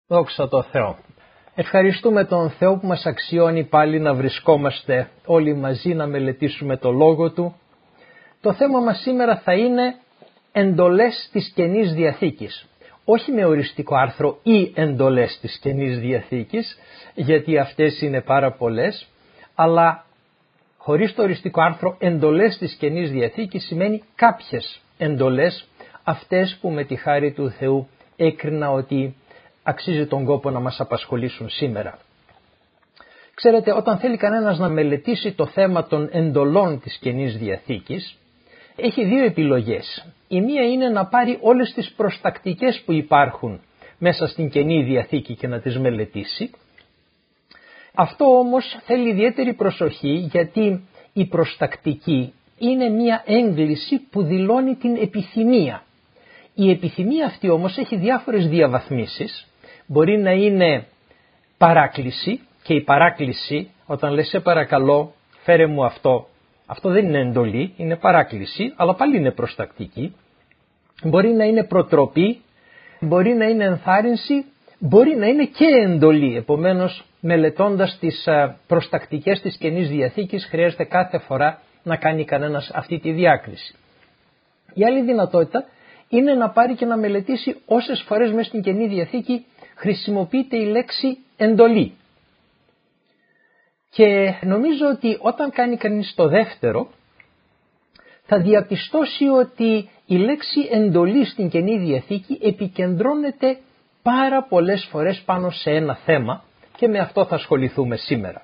Δόξα τω Θεώ. Ευχαριστούμε τον Θεό που μας αξιώνει πάλι να βρισκόμαστε όλοι μαζί να μελετήσουμε το Λόγο Του. Το θέμα μας σήμερα θα είναι εντολές της Καινής Διαθήκης. Όχι με οριστικό άρθρο ή εντολές της Καινής Διαθήκης, γιατί αυτές είναι πάρα πολλές, αλλά χωρίς το οριστικό άρθρο εντολές της Καινής Διαθήκης σημαίνει κάποιες εντολές, αυτές που με τη χάρη του Θεού έκρινα ότι αξίζει τον κόπο να μας απασχολήσουν σήμερα. Ξέρετε, όταν θέλει κανένας να μελετήσει το θέμα των εντολών της Καινής Διαθήκης, έχει δύο επιλογές. Η μία είναι να πάρει όλες τις προστακτικές που υπάρχουν μέσα στην Καινή Διαθήκη και να τις μελετήσει. Αυτό όμως θέλει ιδιαίτερη προσοχή, γιατί η προστακτική είναι μια έγκληση που δηλώνει την επιθυμία. Η επιθυμία αυτή όμως έχει διάφορες διαβαθμίσεις. Μπορεί να είναι παράκληση, και η παράκληση, όταν λες σε παρακαλώ φέρε μου αυτό, αυτό δεν είναι εντολή, είναι παράκληση, αλλά πάλι είναι προστακτική. Μπορεί να είναι προτροπή, μπορεί να είναι ενθάρρυνση, μπορεί να είναι και εντολή. Επομένως, μελετώντας τις προστακτικές της Καινής Διαθήκης, χρειάζεται κάθε φορά να κάνει κανένας αυτή τη διάκριση. Η άλλη δυνατότητα είναι να πάρει και να μελετήσει όσες φορές μέσα στην Καινή Διαθήκη χρησιμοποιείται η λέξη εντολή. Και νομίζω ότι όταν κάνει κανείς το δεύτερο, θα διαπιστώσει ότι η λέξη εντολή στην Καινή Διαθήκη επικεντρώνεται πάρα πολλές φορές πάνω σε ένα θέμα, και με αυτό θα ασχοληθούμε σήμερα.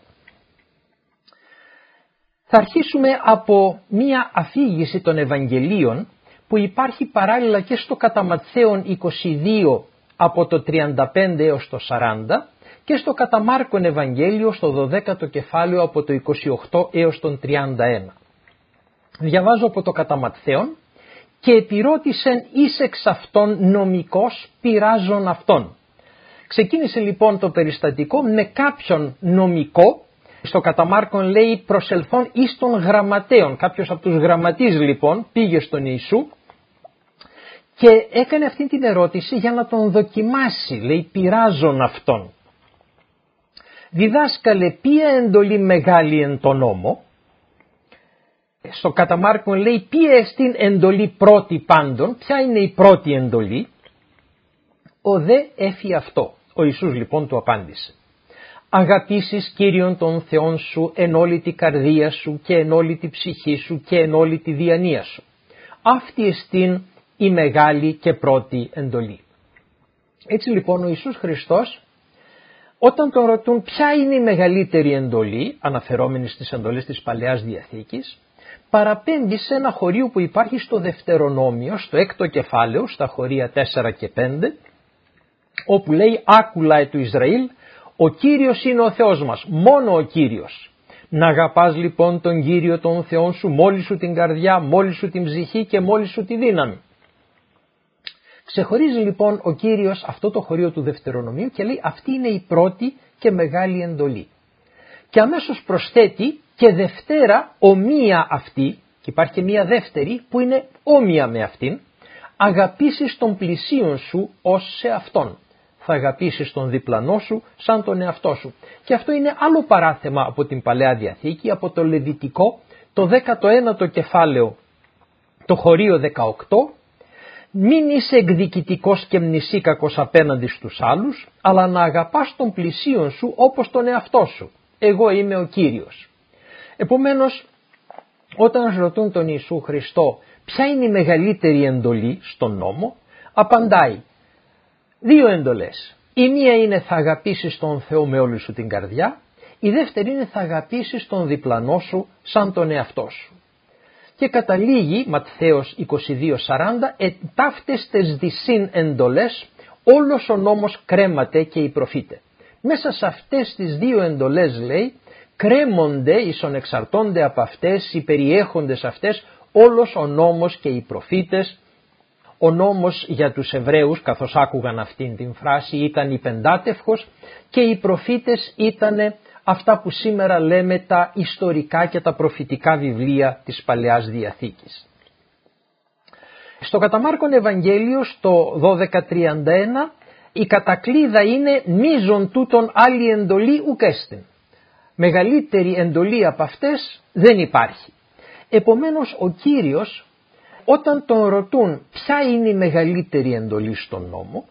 Θα αρχίσουμε από μία αφήγηση των Ευαγγελίων που υπάρχει παράλληλα και στο κατά Ματθαίον 22 από το 35 έως το 40 και στο κατά Μάρκον Ευαγγέλιο στο 12ο κεφάλαιο από το 28 έως τον 31. Διαβάζω από το κατά Ματθαίον: «Και επιρώτησεν εις εξ αυτών νομικός πειράζων αυτών». Ξεκίνησε λοιπόν το περιστατικό με κάποιον νομικό. Στο κατά Μάρκον λέει προσελθόν εις των γραμματέων. Κάποιος από τους γραμματείς λοιπόν πήγε στον Ιησού και έκανε αυτή την ερώτηση για να τον δοκιμάσει. Λέει πειράζον αυτόν. «Διδάσκαλε, ποια εντολή μεγάλη εν το νόμο?» Στο κατά Μάρκον λέει ποια εστίν εντολή πρώτη πάντων. Ποια είναι η πρώτη εντολή? «Ο δε έφη αυτό». Ο Ιησούς λοιπόν του απάντησε: «Αγαπήσεις Κύριον τον Θεόν σου εν όλη τη καρδία σου και εν όλη τη ψυχή σου και εν όλη τη διανία σου. Αυτή εστίν η μεγάλη και πρώτη εντολή». Έτσι λοιπόν ο Ιησούς Χριστός, όταν τον ρωτούν ποια είναι η μεγαλύτερη εντολή, αναφερόμενη στις εντολές της Παλαιάς Διαθήκης, παραπέμπει σε ένα χωρίο που υπάρχει στο Δευτερονόμιο, στο 6ο κεφάλαιο, στα χωρία 4 και 5, όπου λέει «Άκουλα του Ισραήλ, ο Κύριος είναι ο Θεός μας, μόνο ο Κύριος. Να αγαπάς λοιπόν τον Κύριο τον Θεόν σου μόλις σου την καρδιά, μόλις σου την ψυχή και μόλις σου τη δύναμη». Ξεχωρίζει λοιπόν ο Κύριος αυτό το χωρίο του Δευτερονομίου και λέει αυτή είναι η πρώτη και μεγάλη εντολή. Και αμέσως προσθέτει και δευτέρα ομοία αυτή, και υπάρχει και μία δεύτερη που είναι όμοια με αυτήν: «Αγαπήσεις τον πλησίον σου ως σε αυτόν». Θα αγαπήσεις τον διπλανό σου σαν τον εαυτό σου. Και αυτό είναι άλλο παράθεμα από την Παλαιά Διαθήκη, από το Λεβιτικό, το 19ο κεφάλαιο, το χωρίο 18. «Μην είσαι εκδικητικός και μνησίκακος απέναντι στους άλλους, αλλά να αγαπάς τον πλησίον σου όπως τον εαυτό σου. Εγώ είμαι ο Κύριος». Επομένως, όταν ρωτούν τον Ιησού Χριστό ποια είναι η μεγαλύτερη εντολή στον νόμο, απαντάει δύο εντολές. Η μία είναι θα αγαπήσεις τον Θεό με όλη σου την καρδιά, η δεύτερη είναι θα αγαπήσεις τον διπλανό σου σαν τον εαυτό σου. Και καταλήγει Ματθαίος 22:40, «Εταύτες τες δυσύν εντολές, όλος ο νόμος κρέμαται και οι προφήτε». Μέσα σε αυτές τις δύο εντολές λέει κρέμονται, ισονεξαρτώνται από αυτές, οι περιέχοντες αυτές, όλος ο νόμος και οι προφήτες. Ο νόμος για τους Εβραίους, καθώς άκουγαν αυτήν την φράση, ήταν η Πεντάτευχος, και οι προφήτες ήταν αυτά που σήμερα λέμε τα ιστορικά και τα προφητικά βιβλία της Παλαιάς Διαθήκης. Στο κατά Μάρκον Ευαγγέλιο, στο 12:31, η κατακλείδα είναι μείζον τούτον άλλη εντολή ουκέστην. Μεγαλύτερη εντολή από αυτές δεν υπάρχει. Επομένως ο Κύριος, όταν τον ρωτούν ποια είναι η μεγαλύτερη εντολή στον νόμο,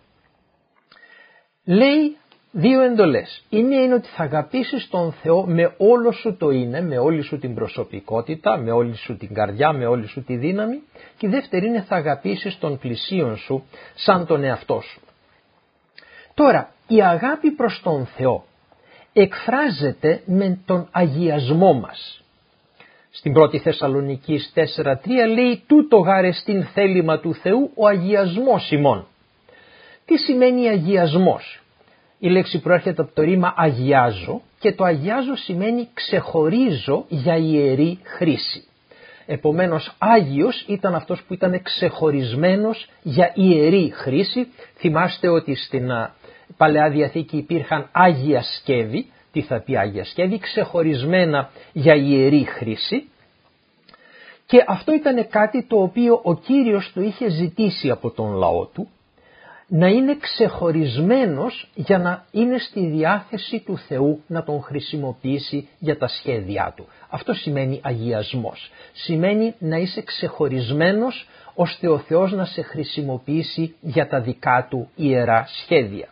λέει δύο εντολές. Η μία είναι ότι θα αγαπήσεις τον Θεό με όλο σου το είναι, με όλη σου την προσωπικότητα, με όλη σου την καρδιά, με όλη σου τη δύναμη, και η δεύτερη είναι θα αγαπήσεις τον πλησίον σου σαν τον εαυτό σου. Τώρα, η αγάπη προς τον Θεό εκφράζεται με τον αγιασμό μας. Στην 1η Θεσσαλονικής 4:3 λέει «Τούτο γαρεστήν θέλημα του Θεού ο αγιασμός ημών». Τι σημαίνει αγιασμός? Η λέξη προέρχεται από το ρήμα αγιάζω και το αγιάζω σημαίνει ξεχωρίζω για ιερή χρήση. Επομένως Άγιος ήταν αυτός που ήταν ξεχωρισμένος για ιερή χρήση. Θυμάστε ότι στην Παλαιά Διαθήκη υπήρχαν Άγια Σκεύη. Τι θα πει Άγια Σκεύη? Ξεχωρισμένα για ιερή χρήση. Και αυτό ήταν κάτι το οποίο ο Κύριος το είχε ζητήσει από τον λαό του, να είναι ξεχωρισμένος για να είναι στη διάθεση του Θεού να τον χρησιμοποιήσει για τα σχέδιά του. Αυτό σημαίνει αγιασμός. Σημαίνει να είσαι ξεχωρισμένος ώστε ο Θεός να σε χρησιμοποιήσει για τα δικά του ιερά σχέδια.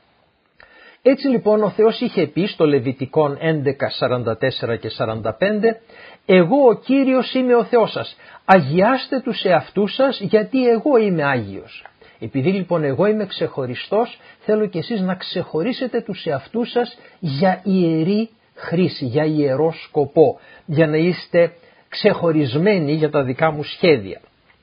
Έτσι λοιπόν ο Θεός είχε πει στο Λεβιτικόν 11:44 και 45 «Εγώ ο Κύριος είμαι ο Θεός σας, αγιάστε τους εαυτούς σας γιατί εγώ είμαι Άγιος». Επειδή λοιπόν εγώ είμαι ξεχωριστός, θέλω και εσείς να ξεχωρίσετε τους εαυτούς σας για ιερή χρήση, για ιερό σκοπό, για να είστε ξεχωρισμένοι για τα δικά μου σχέδια.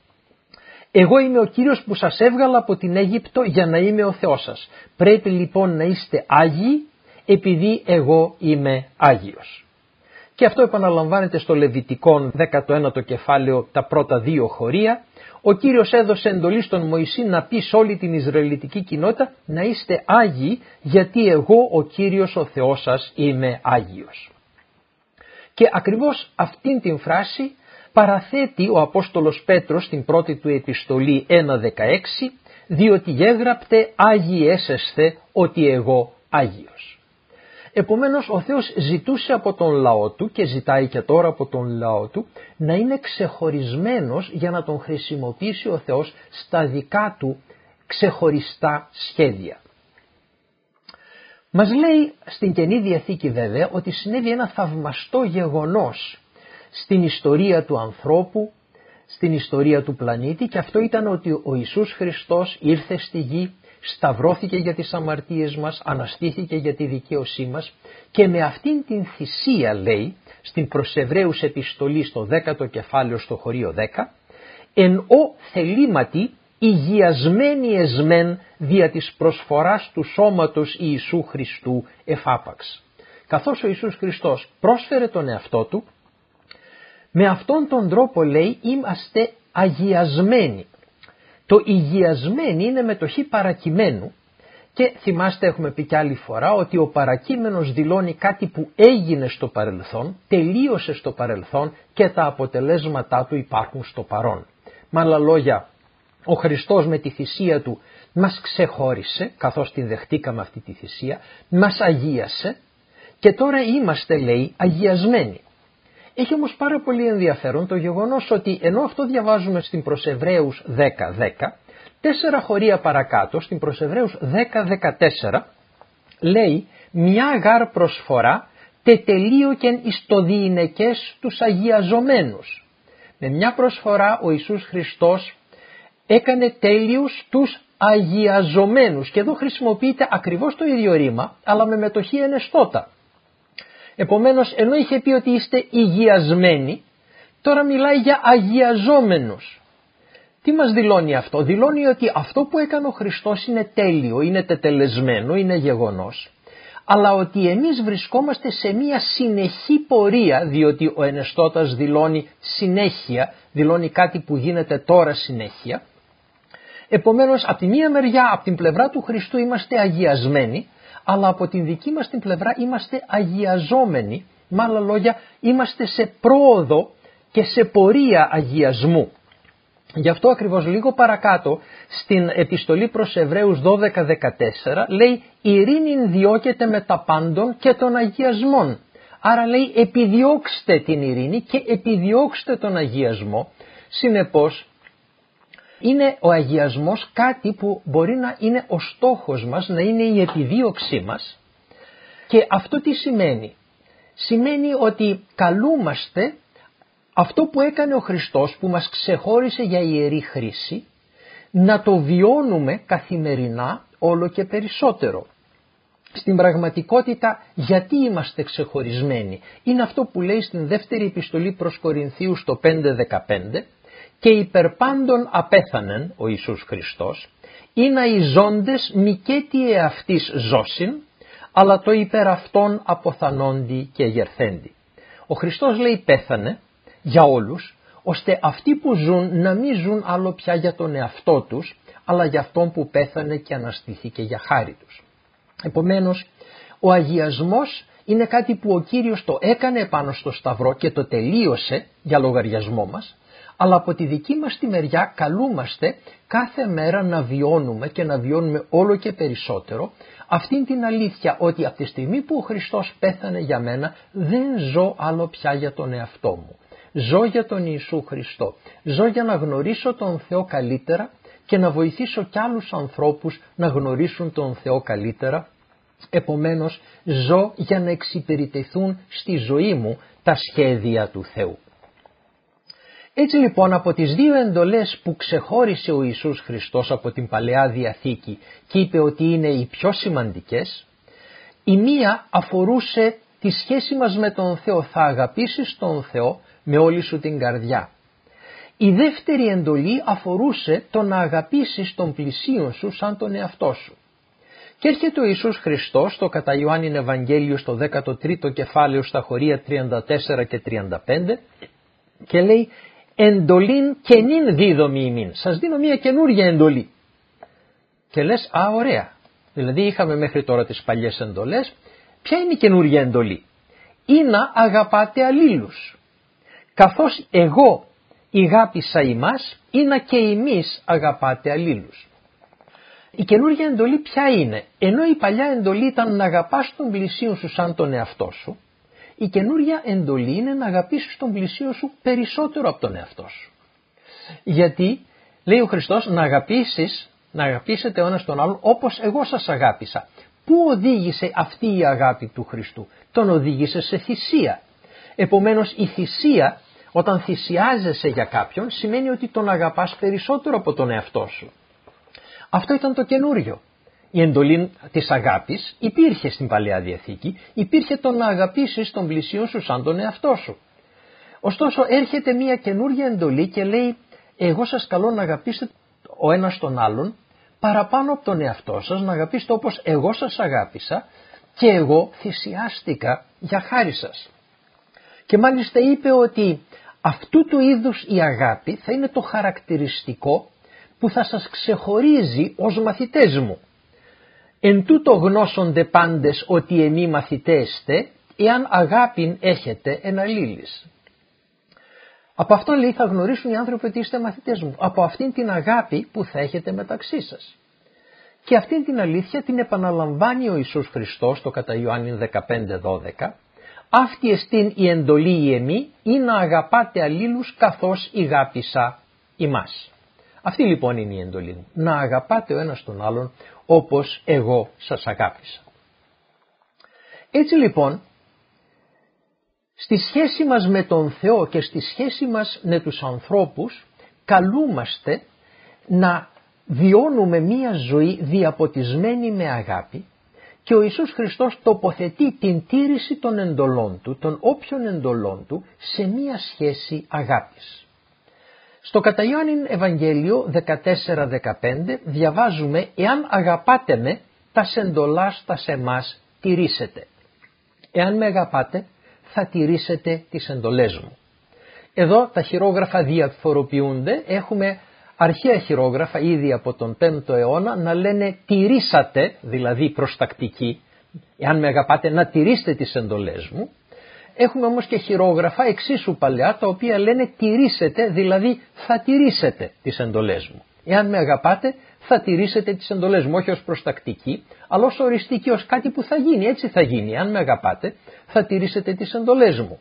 Εγώ είμαι ο Κύριος που σας έβγαλα από την Αίγυπτο για να είμαι ο Θεός σας. Πρέπει λοιπόν να είστε Άγιοι επειδή εγώ είμαι Άγιος. Και αυτό επαναλαμβάνεται στο Λεβιτικόν 19ο κεφάλαιο τα πρώτα δύο χωρία. Ο Κύριος έδωσε εντολή στον Μωυσή να πει σε όλη την Ισραηλιτική κοινότητα να είστε Άγιοι γιατί εγώ ο Κύριος ο Θεός σας είμαι Άγιος. Και ακριβώς αυτήν την φράση παραθέτει ο Απόστολος Πέτρος στην πρώτη του επιστολή 1:16, διότι γέγραπτε Άγιοι έσεσθε ότι εγώ Άγιος. Επομένως ο Θεός ζητούσε από τον λαό του και ζητάει και τώρα από τον λαό του να είναι ξεχωρισμένος για να τον χρησιμοποιήσει ο Θεός στα δικά του ξεχωριστά σχέδια. Μας λέει στην Καινή Διαθήκη βέβαια ότι συνέβη ένα θαυμαστό γεγονός στην ιστορία του ανθρώπου, στην ιστορία του πλανήτη, και αυτό ήταν ότι ο Ιησούς Χριστός ήρθε στη γη, σταυρώθηκε για τις αμαρτίες μας, αναστήθηκε για τη δικαίωσή μας και με αυτήν την θυσία, λέει στην προς Εβραίους επιστολή στο 10ο κεφάλαιο στο χωρίο 10, «Εν ο θελήματι υγιασμένοι εσμεν δια της προσφοράς του σώματος Ιησού Χριστού εφάπαξ». Καθώς ο Ιησούς Χριστός πρόσφερε τον εαυτό του, με αυτόν τον τρόπο, λέει, είμαστε αγιασμένοι. Το υγιασμένοι είναι μετοχή παρακειμένου και θυμάστε, έχουμε πει κι άλλη φορά, ότι ο παρακείμενος δηλώνει κάτι που έγινε στο παρελθόν, τελείωσε στο παρελθόν και τα αποτελέσματά του υπάρχουν στο παρόν. Με άλλα λόγια, ο Χριστός με τη θυσία του μας ξεχώρισε, καθώς την δεχτήκαμε αυτή τη θυσία, μας αγίασε και τώρα είμαστε, λέει, αγιασμένοι. Έχει όμως πάρα πολύ ενδιαφέρον το γεγονός ότι ενώ αυτό διαβάζουμε στην προς Εβραίους 10:10, 4 χωρία παρακάτω στην προς Εβραίους 10:14 λέει «Μια γάρ προσφορά τετελείωκεν εις το διηνεκές τους αγιαζομένους». Με μια προσφορά ο Ιησούς Χριστός έκανε τέλειους τους αγιαζομένους και εδώ χρησιμοποιείται ακριβώς το ίδιο ρήμα αλλά με μετοχή ενεστώτα. Επομένως, ενώ είχε πει ότι είστε υγιασμένοι, τώρα μιλάει για αγιαζόμενους. Τι μας δηλώνει αυτό? Δηλώνει ότι αυτό που έκανε ο Χριστός είναι τέλειο, είναι τετελεσμένο, είναι γεγονός, αλλά ότι εμείς βρισκόμαστε σε μια συνεχή πορεία, διότι ο ενεστώτας δηλώνει συνέχεια, δηλώνει κάτι που γίνεται τώρα συνέχεια. Επομένως, από τη μία μεριά, από την πλευρά του Χριστού είμαστε αγιασμένοι, αλλά από την δική μας την πλευρά είμαστε αγιαζόμενοι, με άλλα λόγια είμαστε σε πρόοδο και σε πορεία αγιασμού. Γι' αυτό ακριβώς λίγο παρακάτω στην επιστολή προς Εβραίους 12-14 λέει «Ειρήνην διώκεται με τα πάντων και των αγιασμών». Άρα λέει επιδιώξτε την ειρήνη και επιδιώξτε τον αγιασμό. Συνεπώς είναι ο αγιασμός κάτι που μπορεί να είναι ο στόχος μας, να είναι η επιδίωξή μας. Και αυτό τι σημαίνει? Σημαίνει ότι καλούμαστε αυτό που έκανε ο Χριστός, που μας ξεχώρισε για ιερή χρήση, να το βιώνουμε καθημερινά όλο και περισσότερο. Στην πραγματικότητα γιατί είμαστε ξεχωρισμένοι? Είναι αυτό που λέει στην δεύτερη επιστολή προς Κορινθίους το 5:15 «Και υπερπάντων απέθανεν ο Ιησούς Χριστός, ή να οι ζώντες μικέτι εαυτής ζώσιν, αλλά το υπέρ αυτών αποθανόντι και γερθέντι». Ο Χριστός λέει πέθανε για όλους, ώστε αυτοί που ζουν να μην ζουν άλλο πια για τον εαυτό τους, αλλά για αυτόν που πέθανε και αναστηθήκε για χάρη τους. Επομένως, ο αγιασμός είναι κάτι που ο Κύριος το έκανε επάνω στο Σταυρό και το τελείωσε για λογαριασμό μας, αλλά από τη δική μας τη μεριά καλούμαστε κάθε μέρα να βιώνουμε και να βιώνουμε όλο και περισσότερο αυτήν την αλήθεια, ότι από τη στιγμή που ο Χριστός πέθανε για μένα δεν ζω άλλο πια για τον εαυτό μου. Ζω για τον Ιησού Χριστό. Ζω για να γνωρίσω τον Θεό καλύτερα και να βοηθήσω κι άλλους ανθρώπους να γνωρίσουν τον Θεό καλύτερα. Επομένως ζω για να εξυπηρετηθούν στη ζωή μου τα σχέδια του Θεού. Έτσι λοιπόν από τις δύο εντολές που ξεχώρισε ο Ιησούς Χριστός από την Παλαιά Διαθήκη και είπε ότι είναι οι πιο σημαντικές, η μία αφορούσε τη σχέση μας με τον Θεό, θα αγαπήσεις τον Θεό με όλη σου την καρδιά. Η δεύτερη εντολή αφορούσε το να αγαπήσεις τον πλησίον σου σαν τον εαυτό σου. Και έρχεται ο Ιησούς Χριστός στο κατά Ιωάννην Ευαγγέλιο στο 13ο κεφάλαιο στα χωρία 34 και 35 και λέει «Εντολήν καινήν δίδομι ημίν». Σας δίνω μια καινούργια εντολή. Και λες «Α, ωραία». Δηλαδή είχαμε μέχρι τώρα τις παλιές εντολές. Ποια είναι η καινούργια εντολή? Ή να αγαπάτε αλλήλους. Καθώς εγώ ηγάπησα ημάς, ή να και εμείς αγαπάτε αλλήλους. Η καινούργια εντολή ποια είναι? Ενώ η παλιά εντολή ήταν να αγαπάς τον πλησίον σου σαν τον εαυτό σου, η καινούργια εντολή είναι να αγαπήσεις τον πλησίον σου περισσότερο από τον εαυτό σου. Γιατί λέει ο Χριστός να αγαπήσετε ο ένας τον άλλον όπως εγώ σας αγάπησα. Πού οδήγησε αυτή η αγάπη του Χριστού? Τον οδήγησε σε θυσία. Επομένως η θυσία, όταν θυσιάζεσαι για κάποιον, σημαίνει ότι τον αγαπάς περισσότερο από τον εαυτό σου. Αυτό ήταν το καινούριο. Η εντολή της αγάπης υπήρχε στην Παλαιά Διαθήκη, υπήρχε το να αγαπήσεις τον πλησίον σου σαν τον εαυτό σου. Ωστόσο έρχεται μια καινούργια εντολή και λέει εγώ σας καλώ να αγαπήσετε ο ένας τον άλλον παραπάνω από τον εαυτό σας, να αγαπήσετε όπως εγώ σας αγάπησα και εγώ θυσιάστηκα για χάρη σας. Και μάλιστα είπε ότι αυτού του είδους η αγάπη θα είναι το χαρακτηριστικό που θα σας ξεχωρίζει ως μαθητές μου. Εν τούτο γνώσονται πάντες ότι εμεί μαθητέστε, εάν αγάπην έχετε εν αλλήλεις. Από αυτό λέει θα γνωρίσουν οι άνθρωποι ότι είστε μαθητές μου. Από αυτήν την αγάπη που θα έχετε μεταξύ σας. Και αυτήν την αλήθεια την επαναλαμβάνει ο Ιησούς Χριστός στο κατά Ιωάννην 15:12. Αυτή εστίν η εντολή η εμή ή να αγαπάτε αλλήλους καθώς ηγάπησα ημάς. Αυτή λοιπόν είναι η εντολή μου. Να αγαπάτε ο ένας τον άλλον όπως εγώ σας αγάπησα. Έτσι λοιπόν, στη σχέση μας με τον Θεό και στη σχέση μας με τους ανθρώπους, καλούμαστε να βιώνουμε μία ζωή διαποτισμένη με αγάπη και ο Ιησούς Χριστός τοποθετεί την τήρηση των εντολών του, των όποιων εντολών του, σε μία σχέση αγάπης. Στο κατά Ιωάννην Ευαγγέλιο 14-15 διαβάζουμε «Εάν αγαπάτε με, τας εντολάς τας εμάς τηρήσετε». Εάν με αγαπάτε, θα τηρήσετε τις εντολές μου. Εδώ τα χειρόγραφα διαφοροποιούνται, έχουμε αρχαία χειρόγραφα ήδη από τον 5ο αιώνα να λένε τηρήσατε, δηλαδή προστακτική, εάν με αγαπάτε να τηρήσετε τις εντολές μου, Έχουμε όμως και χειρόγραφα εξίσου παλαιά, τα οποία λένε τηρήσετε, δηλαδή θα τηρήσετε τις εντολές μου. Εάν με αγαπάτε, θα τηρήσετε τις εντολές μου, όχι ως προστακτική, αλλά ως οριστική, ως κάτι που θα γίνει, έτσι θα γίνει. Εάν με αγαπάτε, θα τηρήσετε τις εντολές μου.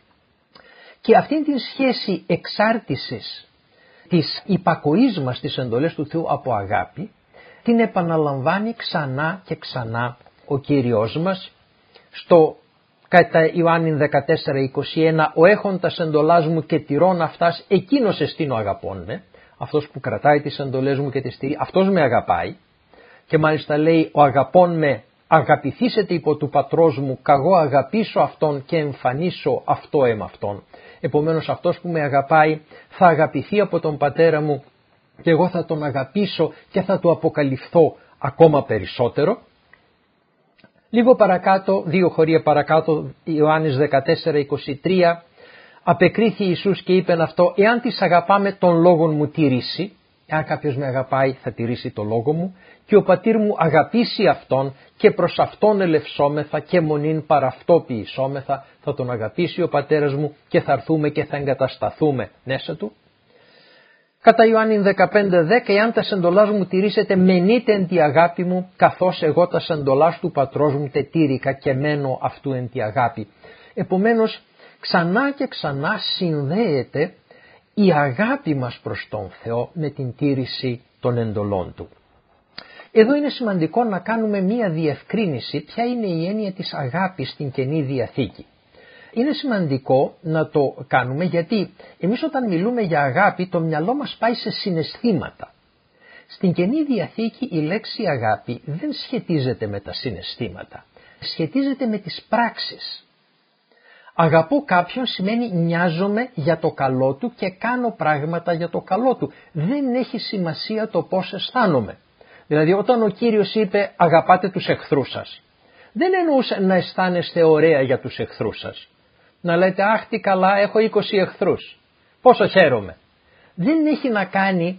Και αυτήν την σχέση εξάρτησης της υπακοής μας στις εντολές του Θεού από αγάπη, την επαναλαμβάνει ξανά και ξανά ο Κύριος μας στο κατά Ιωάννη 14:21, ο έχοντας εντολάς μου και τηρών αυτάς, εκείνος εστίν ο αγαπών με, αυτός που κρατάει τις εντολές μου και τις τηρεί, αυτός με αγαπάει. Και μάλιστα λέει, ο αγαπών με αγαπηθήσετε υπό του πατρός μου, καγώ αγαπήσω αυτόν και εμφανίσω αυτό αυτόν. Επομένως αυτός που με αγαπάει θα αγαπηθεί από τον πατέρα μου και εγώ θα τον αγαπήσω και θα του αποκαλυφθώ ακόμα περισσότερο. Λίγο παρακάτω, 2 χωρία παρακάτω, Ιωάννης 14:23, απεκρίθη Ιησούς και είπεν αυτό, εάν τις αγαπάμε τον λόγον μου τηρήσει, εάν κάποιος με αγαπάει θα τηρήσει το λόγο μου, και ο πατήρ μου αγαπήσει αυτόν και προς αυτόν ελευσόμεθα και μονήν παρά αυτό ποιησόμεθα, θα τον αγαπήσει ο πατέρας μου και θα έρθουμε και θα εγκατασταθούμε μέσα του. Κατά Ιωάννη 15:10, εάν τα εντολάς μου τηρήσετε, μενείτε εν τη αγάπη μου, καθώς εγώ τα εντολάς του πατρός μου τετήρηκα και μένω αυτού εν τη αγάπη. Επομένως, ξανά και ξανά συνδέεται η αγάπη μας προς τον Θεό με την τήρηση των εντολών Του. Εδώ είναι σημαντικό να κάνουμε μία διευκρίνηση ποια είναι η έννοια της αγάπης στην Καινή Διαθήκη. Είναι σημαντικό να το κάνουμε γιατί εμείς όταν μιλούμε για αγάπη το μυαλό μας πάει σε συναισθήματα. Στην Καινή Διαθήκη η λέξη αγάπη δεν σχετίζεται με τα συναισθήματα, σχετίζεται με τις πράξεις. Αγαπώ κάποιον σημαίνει νοιάζομαι για το καλό του και κάνω πράγματα για το καλό του. Δεν έχει σημασία το πώς αισθάνομαι. Δηλαδή όταν ο Κύριος είπε αγαπάτε τους εχθρούς σας, δεν εννοούσε να αισθάνεστε ωραία για τους εχθρούς σας. Να λέτε αχ τι καλά έχω 20 εχθρούς, πόσο χαίρομαι. Δεν έχει να κάνει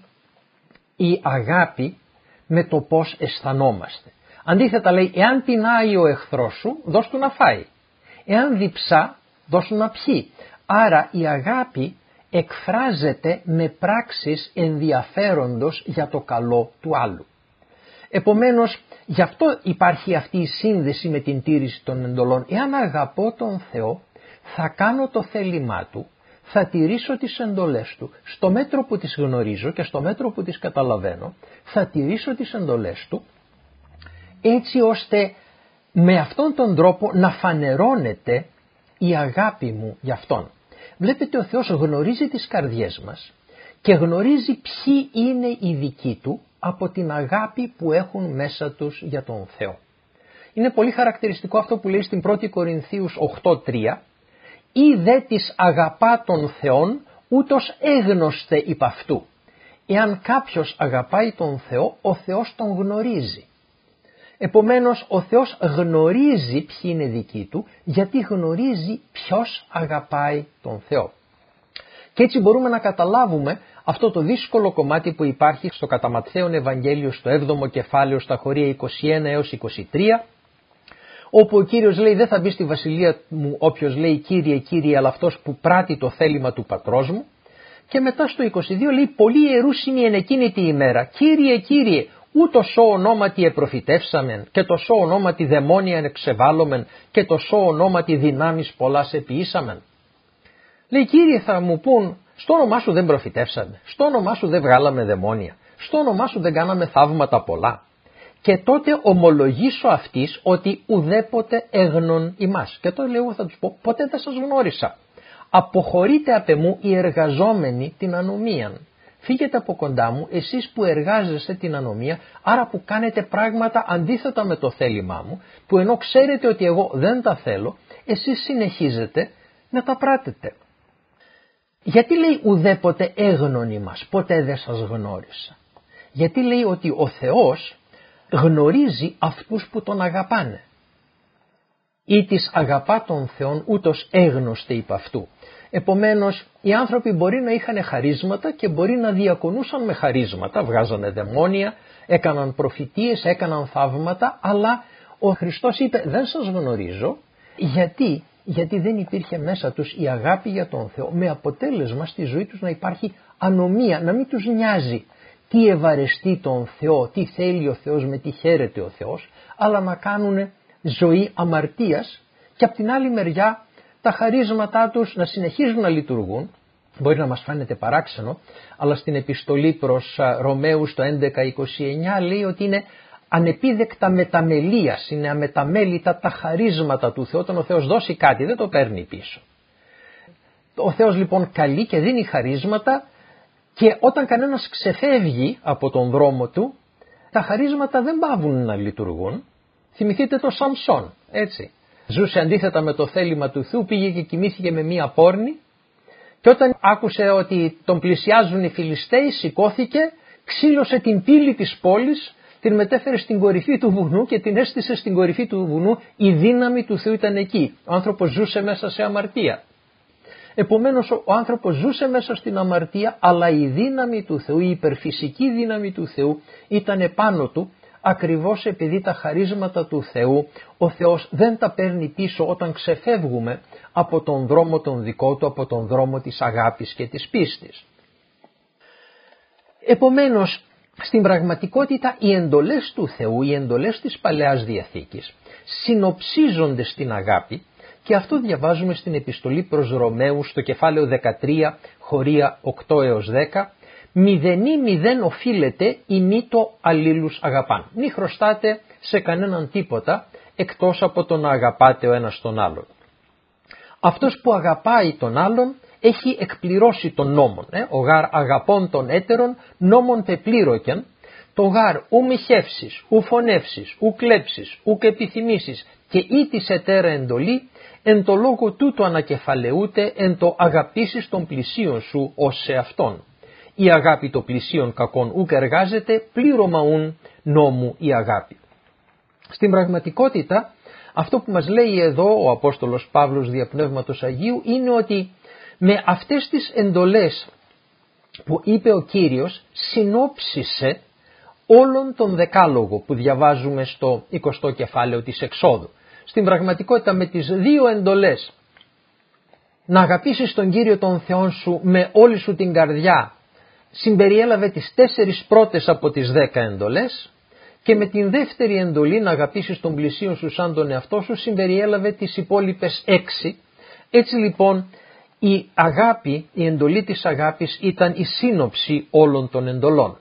η αγάπη με το πώς αισθανόμαστε. Αντίθετα λέει εάν πεινάει ο εχθρός σου δώσ' του να φάει. Εάν διψά δώσ' του να πιει. Άρα η αγάπη εκφράζεται με πράξεις ενδιαφέροντος για το καλό του άλλου. Επομένως γι' αυτό υπάρχει αυτή η σύνδεση με την τήρηση των εντολών. Εάν αγαπώ τον Θεό θα κάνω το θέλημά Του, θα τηρήσω τις εντολές Του, στο μέτρο που τις γνωρίζω και στο μέτρο που τις καταλαβαίνω, θα τηρήσω τις εντολές Του, έτσι ώστε με αυτόν τον τρόπο να φανερώνεται η αγάπη μου για Αυτόν. Βλέπετε ο Θεός γνωρίζει τις καρδιές μας και γνωρίζει ποιοι είναι οι δικοί Του από την αγάπη που έχουν μέσα τους για τον Θεό. Είναι πολύ χαρακτηριστικό αυτό που λέει στην 1η Κορινθίους 8:3, «Ή δε της αγαπά τον Θεόν, ούτως έγνωστε υπ' αυτού». Εάν κάποιος αγαπάει τον Θεό, ο Θεός τον γνωρίζει. Επομένως ο Θεός γνωρίζει ποιοι είναι δικοί Του, γιατί γνωρίζει ποιος αγαπάει τον Θεό. Και έτσι μπορούμε να καταλάβουμε αυτό το δύσκολο κομμάτι που υπάρχει στο κατά Ματθαίον Ευαγγέλιο στο 7ο κεφάλαιο στα χωρία 21 έως 23, όπου ο Κύριος λέει δεν θα μπει στη βασιλεία μου όποιος λέει Κύριε Κύριε, αλλά αυτός που πράττει το θέλημα του πατρός μου. Και μετά στο 22 λέει πολλοί ιερούσιμοι εν εκείνη τη ημέρα, Κύριε Κύριε, ούτω σώ ονόματι επροφητεύσαμεν και το σώ ονόματι δαιμόνια εξεβάλλομεν και το σώ ονόματι δυνάμεις πολλάς επιήσαμεν. Λέει Κύριε θα μου πούν στο όνομά σου δεν προφητεύσαμε, στο όνομά σου δεν βγάλαμε δαιμόνια, στο όνομά σου δεν κάναμε θαύματα πολλά. Και τότε ομολογήσω αυτής ότι ουδέποτε έγνων ημάς. Και τότε λέω θα τους πω ποτέ δεν σας γνώρισα. Αποχωρείτε απ' εμού οι εργαζόμενοι την ανομίαν. Φύγετε από κοντά μου εσείς που εργάζεστε την ανομία, άρα που κάνετε πράγματα αντίθετα με το θέλημά μου, που ενώ ξέρετε ότι εγώ δεν τα θέλω, εσείς συνεχίζετε να τα πράτετε. Γιατί λέει ουδέποτε έγνων ημάς, ποτέ δεν σας γνώρισα. Γιατί λέει ότι ο Θεός γνωρίζει αυτούς που τον αγαπάνε. Ή της αγαπά τον Θεόν ούτως έγνωστε υπ' αυτού. Επομένως οι άνθρωποι μπορεί να είχαν χαρίσματα και μπορεί να διακονούσαν με χαρίσματα, βγάζανε δαιμόνια, έκαναν προφητείες, έκαναν θαύματα, αλλά ο Χριστός είπε δεν σας γνωρίζω. Γιατί Γιατί δεν υπήρχε μέσα τους η αγάπη για τον Θεό, με αποτέλεσμα στη ζωή τους να υπάρχει ανομία, να μην τους νοιάζει τι ευαρεστεί τον Θεό, τι θέλει ο Θεός, με τι χαίρεται ο Θεός, αλλά να κάνουν ζωή αμαρτίας και απ' την άλλη μεριά τα χαρίσματά τους να συνεχίζουν να λειτουργούν. Μπορεί να μας φαίνεται παράξενο, αλλά στην επιστολή προς Ρωμαίους το 11:29 λέει ότι είναι ανεπίδεκτα μεταμελίας, είναι αμεταμέλητα τα χαρίσματα του Θεού. Όταν ο Θεός δώσει κάτι δεν το παίρνει πίσω. Ο Θεός λοιπόν καλεί και δίνει χαρίσματα, και όταν κανένας ξεφεύγει από τον δρόμο του, τα χαρίσματα δεν πάβουν να λειτουργούν. Θυμηθείτε το Σαμσόν, έτσι. Ζούσε αντίθετα με το θέλημα του Θεού, πήγε και κοιμήθηκε με μία πόρνη, και όταν άκουσε ότι τον πλησιάζουν οι Φιλιστέοι, σηκώθηκε, ξύλωσε την πύλη της πόλης, την μετέφερε στην κορυφή του βουνού και την έστησε στην κορυφή του βουνού. Η δύναμη του Θεού ήταν εκεί. Ο άνθρωπος ζούσε μέσα σε αμαρτία. Επομένως ο άνθρωπος ζούσε μέσα στην αμαρτία, αλλά η δύναμη του Θεού, η υπερφυσική δύναμη του Θεού ήταν επάνω του, ακριβώς επειδή τα χαρίσματα του Θεού ο Θεός δεν τα παίρνει πίσω όταν ξεφεύγουμε από τον δρόμο τον δικό του, από τον δρόμο της αγάπης και της πίστης. Επομένως, στην πραγματικότητα οι εντολές του Θεού, οι εντολές της Παλαιάς Διαθήκης συνοψίζονται στην αγάπη, και αυτό διαβάζουμε στην επιστολή προς Ρωμαίους στο κεφάλαιο 13 χωρία 8 έως 10. Μηδενή μηδέν οφείλεται ή μη το αλλήλους αγαπάν. Μη χρωστάτε σε κανέναν τίποτα εκτός από το να αγαπάτε ο ένας τον άλλον. Αυτός που αγαπάει τον άλλον έχει εκπληρώσει τον νόμον. Ο γάρ αγαπών των έτερων νόμον πεπλήρωκεν, το γάρ ου μοιχεύσεις, ου φωνεύσεις, ου κλέψεις, ου επιθυμήσεις και ή της ετέρα εντολή, εν το λόγο τούτο ανακεφαλαιούται εν το αγαπήσεις των πλησίων σου ως σε αυτόν. Η αγάπη των πλησίων κακών ουκ εργάζεται, πλήρωμα ουν νόμου η αγάπη. Στην πραγματικότητα αυτό που μας λέει εδώ ο Απόστολος Παύλος δια Πνεύματος Αγίου είναι ότι με αυτές τις εντολές που είπε ο Κύριος συνόψισε όλον τον δεκάλογο που διαβάζουμε στο 20ο κεφάλαιο της Εξόδου. Στην πραγματικότητα με τις δύο εντολές, να αγαπήσεις τον Κύριο τον Θεόν σου με όλη σου την καρδιά, συμπεριέλαβε τις 4 πρώτες από τις 10 εντολές, και με την δεύτερη εντολή να αγαπήσεις τον πλησίον σου σαν τον εαυτό σου συμπεριέλαβε τις υπόλοιπες 6. Έτσι λοιπόν η αγάπη, η εντολή της αγάπης ήταν η σύνοψη όλων των εντολών.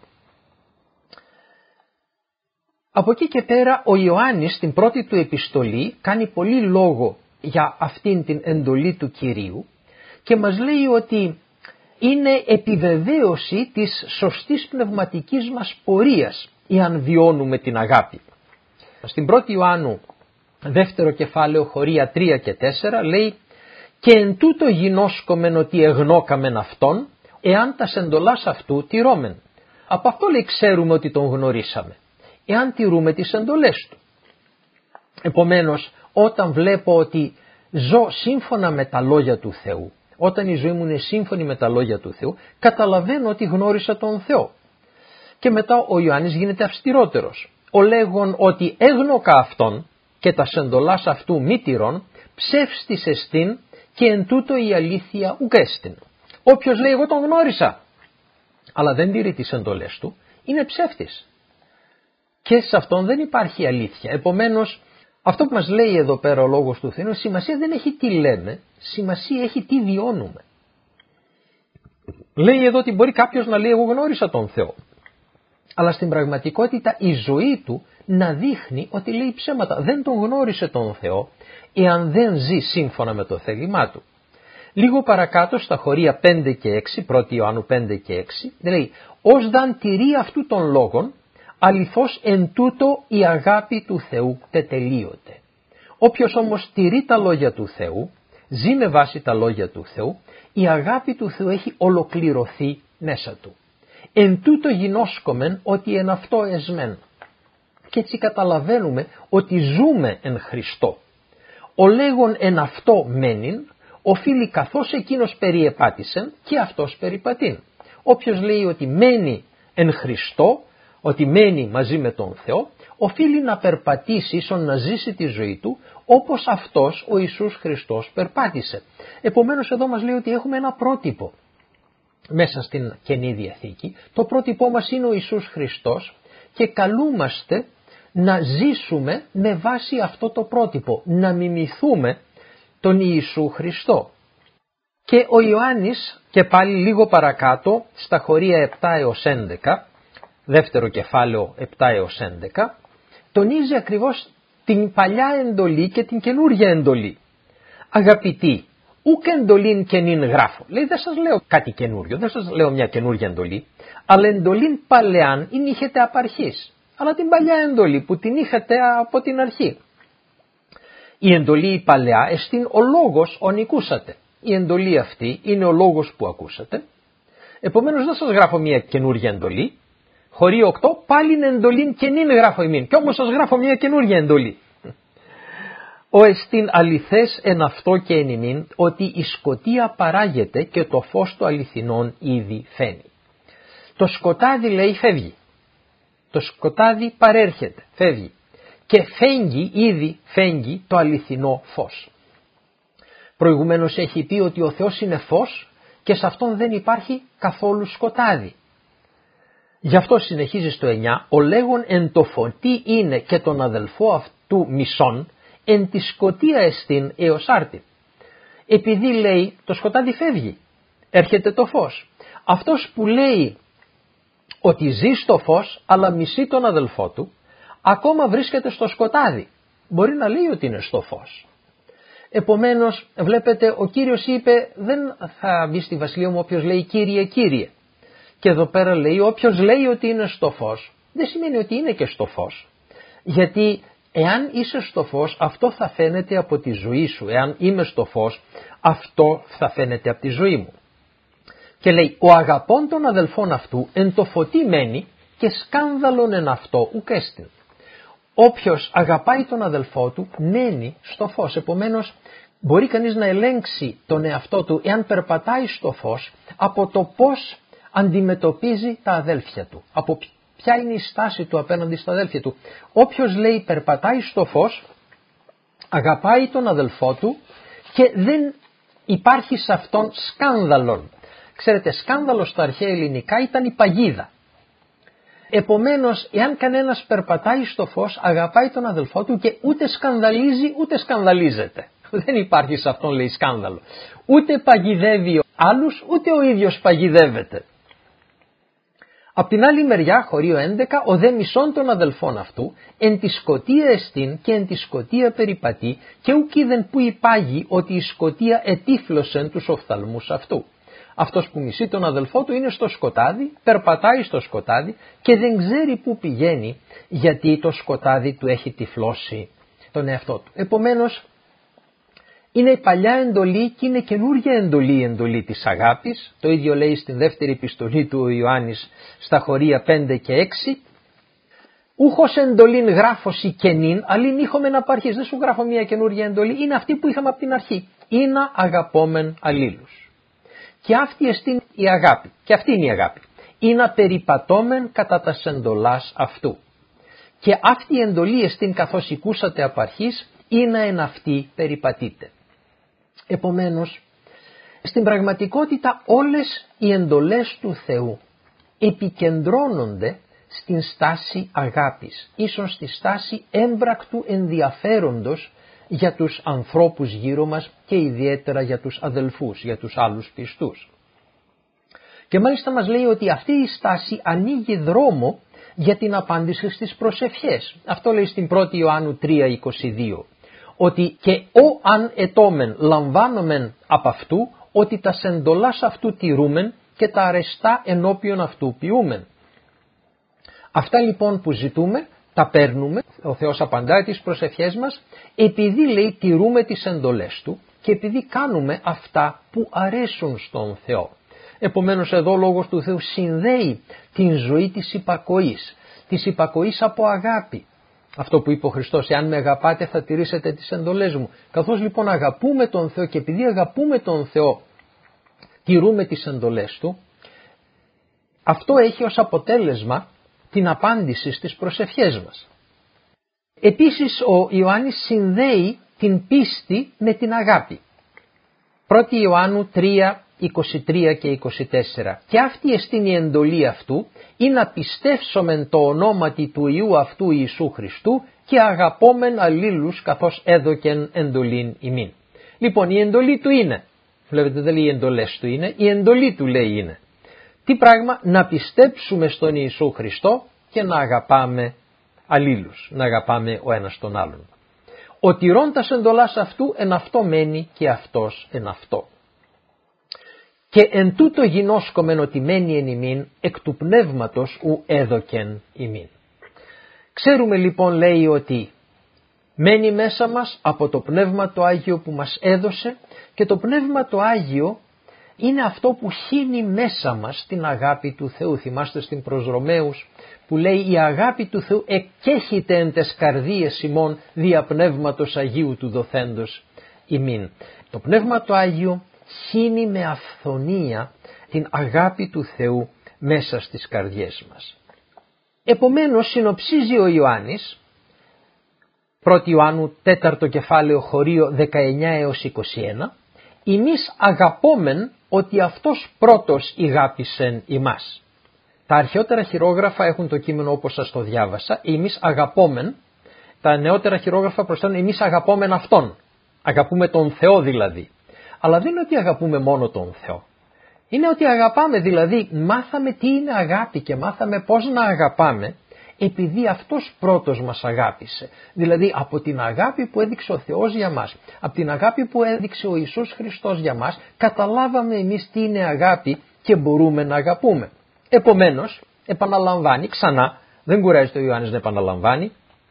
Από εκεί και πέρα ο Ιωάννης στην πρώτη του επιστολή κάνει πολύ λόγο για αυτήν την εντολή του Κυρίου και μας λέει ότι είναι επιβεβαίωση της σωστής πνευματικής μας πορείας εάν βιώνουμε την αγάπη. Στην 1η Ιωάννου δεύτερο κεφάλαιο χωρία 3 και 4 λέει «Και εν τούτο γινώσκομεν ότι εγνώκαμεν αυτόν, εάν τας εντολάς αυτού τηρώμεν». Από αυτό λέει ξέρουμε ότι τον γνωρίσαμε, εάν τηρούμε τις εντολές του. Επομένως όταν βλέπω ότι ζω σύμφωνα με τα λόγια του Θεού, όταν η ζωή μου είναι σύμφωνη με τα λόγια του Θεού, καταλαβαίνω ότι γνώρισα τον Θεό. Και μετά ο Ιωάννης γίνεται αυστηρότερος. Ο λέγον ότι έγνωκα αυτόν και τα εντολάς αυτού μη τηρών, ψεύστης εστίν και εν τούτο η αλήθεια ουκ έστιν. Όποιος λέει εγώ τον γνώρισα, αλλά δεν τηρεί τις εντολές του, είναι ψεύτης. Και σε αυτόν δεν υπάρχει αλήθεια. Επομένως, αυτό που μας λέει εδώ πέρα ο λόγος του Θεού, σημασία δεν έχει τι λέμε, σημασία έχει τι βιώνουμε. Λέει εδώ ότι μπορεί κάποιος να λέει εγώ γνώρισα τον Θεό, αλλά στην πραγματικότητα η ζωή του να δείχνει ότι λέει ψέματα. Δεν τον γνώρισε τον Θεό εάν δεν ζει σύμφωνα με το θέλημά του. Λίγο παρακάτω στα χωρία 5 και 6, 1η Ιωάννου 5 και 6, λέει «Ως δαν τηρεί αυτού των λόγων, αληθώς εν τούτο η αγάπη του Θεού τετελείωται». Όποιος όμως τηρεί τα λόγια του Θεού, ζει με βάση τα λόγια του Θεού, η αγάπη του Θεού έχει ολοκληρωθεί μέσα του. Εν τούτο γινώσκομεν ότι εν αυτό εσμέν. Και έτσι καταλαβαίνουμε ότι ζούμε εν Χριστώ. Ο λέγον εν αυτό μένειν, οφείλει καθώς εκείνος περιεπάτησεν και αυτός περιπατήν. Όποιος λέει ότι μένει εν Χριστώ, ότι μένει μαζί με τον Θεό, οφείλει να περπατήσει, ίσον να ζήσει τη ζωή του, όπως αυτός ο Ιησούς Χριστός περπάτησε. Επομένως εδώ μας λέει ότι έχουμε ένα πρότυπο μέσα στην Καινή Διαθήκη. Το πρότυπό μας είναι ο Ιησούς Χριστός και καλούμαστε να ζήσουμε με βάση αυτό το πρότυπο, να μιμηθούμε τον Ιησού Χριστό. Και ο Ιωάννης και πάλι λίγο παρακάτω στα χωρία 7 έως 11, δεύτερο κεφάλαιο 7 έως 11, τονίζει ακριβώς την παλιά εντολή και την καινούργια εντολή. Αγαπητοί, ούκ εντολήν καινήν γράφω. Λέει, δεν σας λέω κάτι καινούριο, δεν σας λέω μια καινούργια εντολή, αλλά εντολήν παλαιάν ειν είχετε απ' αρχής. Αλλά την παλιά εντολή που την είχατε από την αρχή. Η εντολή η παλαιά εστίν ο λόγος ον ακούσατε. Η εντολή αυτή είναι ο λόγος που ακούσατε. Επομένως δεν σας γράφω μια καινούργια εντολή. Χωρί 8, πάλιν εντολήν καινήν γράφω ημίν. Κι όμως σας γράφω μια καινούργια εντολή. Ο εστίν αληθές εν αυτό και εν ημίν, ότι η σκοτία παράγεται και το φως του αληθινών ήδη φαίνει. Το σκοτάδι, λέει, φεύγει. Το σκοτάδι παρέρχεται, φεύγει. Και ήδη φέγγει το αληθινό φως. Προηγουμένως έχει πει ότι ο Θεός είναι φως και σε αυτόν δεν υπάρχει καθόλου σκοτάδι. Γι' αυτό συνεχίζει στο 9, ο λέγον εν το φωτί είναι και τον αδελφό αυτού μισόν, εν τη σκοτία εστίν έως άρτη. Επειδή, λέει, το σκοτάδι φεύγει, έρχεται το φως. Αυτός που λέει ότι ζει στο φως αλλά μισεί τον αδελφό του, ακόμα βρίσκεται στο σκοτάδι. Μπορεί να λέει ότι είναι στο φως. Επομένως, βλέπετε, ο Κύριος είπε, δεν θα μπει στη βασιλεία μου όποιος λέει Κύριε, Κύριε. Και εδώ πέρα λέει, όποιος λέει ότι είναι στο φως, δεν σημαίνει ότι είναι και στο φως. Γιατί εάν είσαι στο φως, αυτό θα φαίνεται από τη ζωή σου. Εάν είμαι στο φως, αυτό θα φαίνεται από τη ζωή μου. Και λέει, ο αγαπών των αδελφών αυτού εν το φωτί μένει και σκάνδαλον εν αυτό ουκ έστιν. Όποιος αγαπάει τον αδελφό του μένει στο φως. Επομένως μπορεί κανείς να ελέγξει τον εαυτό του εάν περπατάει στο φως από το πώς αντιμετωπίζει τα αδέλφια του. Από ποια είναι η στάση του απέναντι στα αδέλφια του. Όποιος, λέει, περπατάει στο φως, αγαπάει τον αδελφό του και δεν υπάρχει σε αυτόν σκάνδαλον. Ξέρετε, σκάνδαλο στα αρχαία ελληνικά ήταν η παγίδα. Επομένως, εάν κανένας περπατάει στο φως, αγαπάει τον αδελφό του και ούτε σκανδαλίζει ούτε σκανδαλίζεται. Δεν υπάρχει σε αυτόν, λέει, σκάνδαλο. Ούτε παγιδεύει άλλους, ούτε ο ίδιος παγιδεύεται. Απ' την άλλη μεριά, χωρίο 11, ο δε μισών των αδελφών αυτού, εν τη σκοτία εστίν και εν τη σκοτία περιπατεί, και ουκ είδεν που υπάγει ότι η σκοτία ετύφλωσεν τους οφθαλμούς αυτού. Αυτός που μισεί τον αδελφό του είναι στο σκοτάδι, περπατάει στο σκοτάδι και δεν ξέρει πού πηγαίνει, γιατί το σκοτάδι του έχει τυφλώσει τον εαυτό του. Επομένως, είναι η παλιά εντολή και είναι καινούργια εντολή, η εντολή της αγάπης. Το ίδιο λέει στην δεύτερη επιστολή του ο Ιωάννης στα χωρία 5 και 6. Ούχος εντολήν γράφωση καινήν, αλλήν είχομεν απαρχής. Δεν σου γράφω μια καινούργια εντολή, είναι αυτή που είχαμε από την αρχή. Είναι αγαπόμεν αλλήλους. Και αυτή εστίν η αγάπη. Και αυτή είναι η αγάπη. Είναι περιπατώμεν κατά τα εντολάς αυτού. Και αυτή η εντολή εστίν καθώς οικούσατε απ' αρχής, είναι εν αυτή περιπατείτε. Επομένως, στην πραγματικότητα όλες οι εντολές του Θεού επικεντρώνονται στην στάση αγάπης, ίσως στη στάση έμπρακτου ενδιαφέροντος για τους ανθρώπους γύρω μας και ιδιαίτερα για τους αδελφούς, για τους άλλους πιστούς. Και μάλιστα μας λέει ότι αυτή η στάση ανοίγει δρόμο για την απάντηση στις προσευχές. Αυτό λέει στην 1η Ιωάννου 3:22. Ότι και ο αν ετώμεν λαμβάνομεν από αυτού, ότι τα σεντολάς αυτού τηρούμεν και τα αρεστά ενώπιον αυτού ποιούμεν. Αυτά λοιπόν που ζητούμε, τα παίρνουμε, ο Θεός απαντάει τις προσευχές μας, επειδή, λέει, τηρούμε τις εντολές Του και επειδή κάνουμε αυτά που αρέσουν στον Θεό. Επομένως εδώ ο Λόγος του Θεού συνδέει την ζωή της υπακοής από αγάπη. Αυτό που είπε ο Χριστός, εάν με αγαπάτε θα τηρήσετε τις εντολές μου. Καθώς λοιπόν αγαπούμε τον Θεό και επειδή αγαπούμε τον Θεό τηρούμε τις εντολές Του, αυτό έχει ως αποτέλεσμα την απάντηση στις προσευχές μας. Επίσης ο Ιωάννης συνδέει την πίστη με την αγάπη. 1 Ιωάννου 3, 23 και 24. Και αυτή εστίν η εντολή αυτού, ή να πιστεύσομεν το ονόματι του Υιού αυτού Ιησού Χριστού και αγαπόμεν αλλήλους καθώς έδωκεν εντολήν ημίν. Λοιπόν, η εντολή του είναι, βλέπετε δεν λέει οι εντολές του είναι, η εντολή του λέει είναι. Τι πράγμα? Να πιστέψουμε στον Ιησού Χριστό και να αγαπάμε αλλήλους, να αγαπάμε ο ένας τον άλλον. Ο τηρών τας εντολάς αυτού εν αυτό μένει και αυτός εν αυτό. Και εν τούτο γινώσκομεν ότι μένει εν ημίν εκ του πνεύματος ου έδωκεν ημίν. Ξέρουμε λοιπόν, λέει, ότι μένει μέσα μας από το Πνεύμα το Άγιο που μας έδωσε, και το Πνεύμα το Άγιο είναι αυτό που χύνει μέσα μας την αγάπη του Θεού. Θυμάστε στην προς Ρωμαίους που λέει η αγάπη του Θεού εκκέχεται εν τες καρδίες ημών δια Πνεύματος Αγίου του δοθέντος ημίν. Το Πνεύμα το Άγιο χύνει με αυθονία την αγάπη του Θεού μέσα στις καρδιές μας. Επομένως συνοψίζει ο Ιωάννης, 1 Ιωάννου 4 κεφάλαιο χωρίο 19 έως 21, «Ημείς αγαπόμεν ότι αυτός πρώτος ηγάπησεν ημάς». Τα αρχαιότερα χειρόγραφα έχουν το κείμενο όπως σας το διάβασα, «Ημείς αγαπόμεν», τα νεότερα χειρόγραφα προσθέτουν «Ημείς αγαπόμεν αυτόν», αγαπούμε τον Θεό δηλαδή. Αλλά δεν είναι ότι αγαπούμε μόνο τον Θεό. Είναι ότι αγαπάμε, δηλαδή μάθαμε τι είναι αγάπη και μάθαμε πώς να αγαπάμε επειδή αυτός πρώτος μας αγάπησε. Δηλαδή από την αγάπη που έδειξε ο Θεός για μας, από την αγάπη που έδειξε ο Ιησούς Χριστός για μας, καταλάβαμε εμείς τι είναι αγάπη και μπορούμε να αγαπούμε. Επομένως, επαναλαμβάνει ξανά, δεν κουράζεται ο Ιωάννης να επαναλαμβάνει,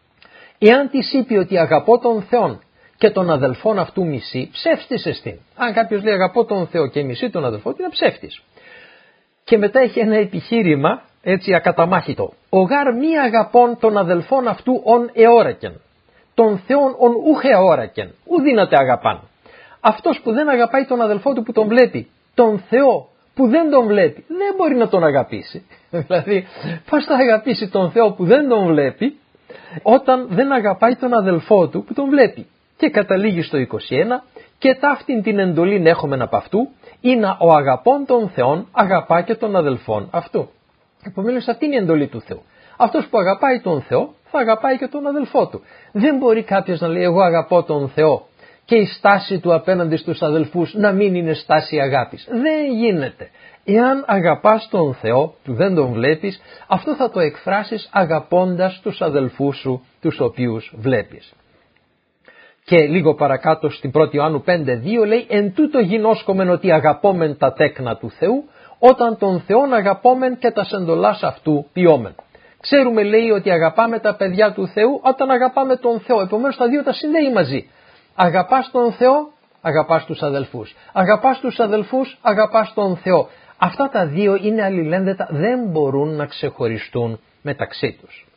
εάν της είπε ότι αγαπώ τον Θεόν και τον αδελφόν αυτού μισεί, ψεύστης εστίν. Αν κάποιος λέει αγαπώ τον Θεό και μισεί τον αδελφό του, είναι ψεύτης. Και μετά έχει ένα επιχείρημα, έτσι ακαταμάχητο. Ο γάρ μη αγαπών τον αδελφόν αυτού ον εώρακεν, τον Θεόν ον ούχ εώρακεν, ου δύναται αγαπάν. Αυτός που δεν αγαπάει τον αδελφό του που τον βλέπει, τον Θεό που δεν τον βλέπει, δεν μπορεί να τον αγαπήσει. Δηλαδή, πώς θα αγαπήσει τον Θεό που δεν τον βλέπει, όταν δεν αγαπάει τον αδελφό του που τον βλέπει. Και καταλήγει στο 21, και ταύτην την εντολήν έχομεν από αυτού, είναι ο αγαπών των Θεών αγαπά και τον αδελφόν αυτού. Επομένως αυτή είναι η εντολή του Θεού. Αυτός που αγαπάει τον Θεό θα αγαπάει και τον αδελφό του. Δεν μπορεί κάποιος να λέει εγώ αγαπώ τον Θεό και η στάση του απέναντι στους αδελφούς να μην είναι στάση αγάπης. Δεν γίνεται. Εάν αγαπάς τον Θεό που δεν τον βλέπεις, αυτό θα το εκφράσεις αγαπώντας τους αδελφούς σου τους οποίους βλέπεις. Και λίγο παρακάτω στην 1 Ιωάννου 5:2 λέει «Εν τούτο γινώσκομεν ότι αγαπόμεν τα τέκνα του Θεού, όταν τον Θεόν αγαπόμεν και τα εντολάς αυτού ποιόμεν». Ξέρουμε, λέει, ότι αγαπάμε τα παιδιά του Θεού όταν αγαπάμε τον Θεό. Επομένως τα δύο τα συνδέει μαζί. Αγαπάς τον Θεό, αγαπάς τους αδελφούς. Αγαπάς τους αδελφούς, αγαπάς τον Θεό. Αυτά τα δύο είναι αλληλένδετα, δεν μπορούν να ξεχωριστούν μεταξύ τους.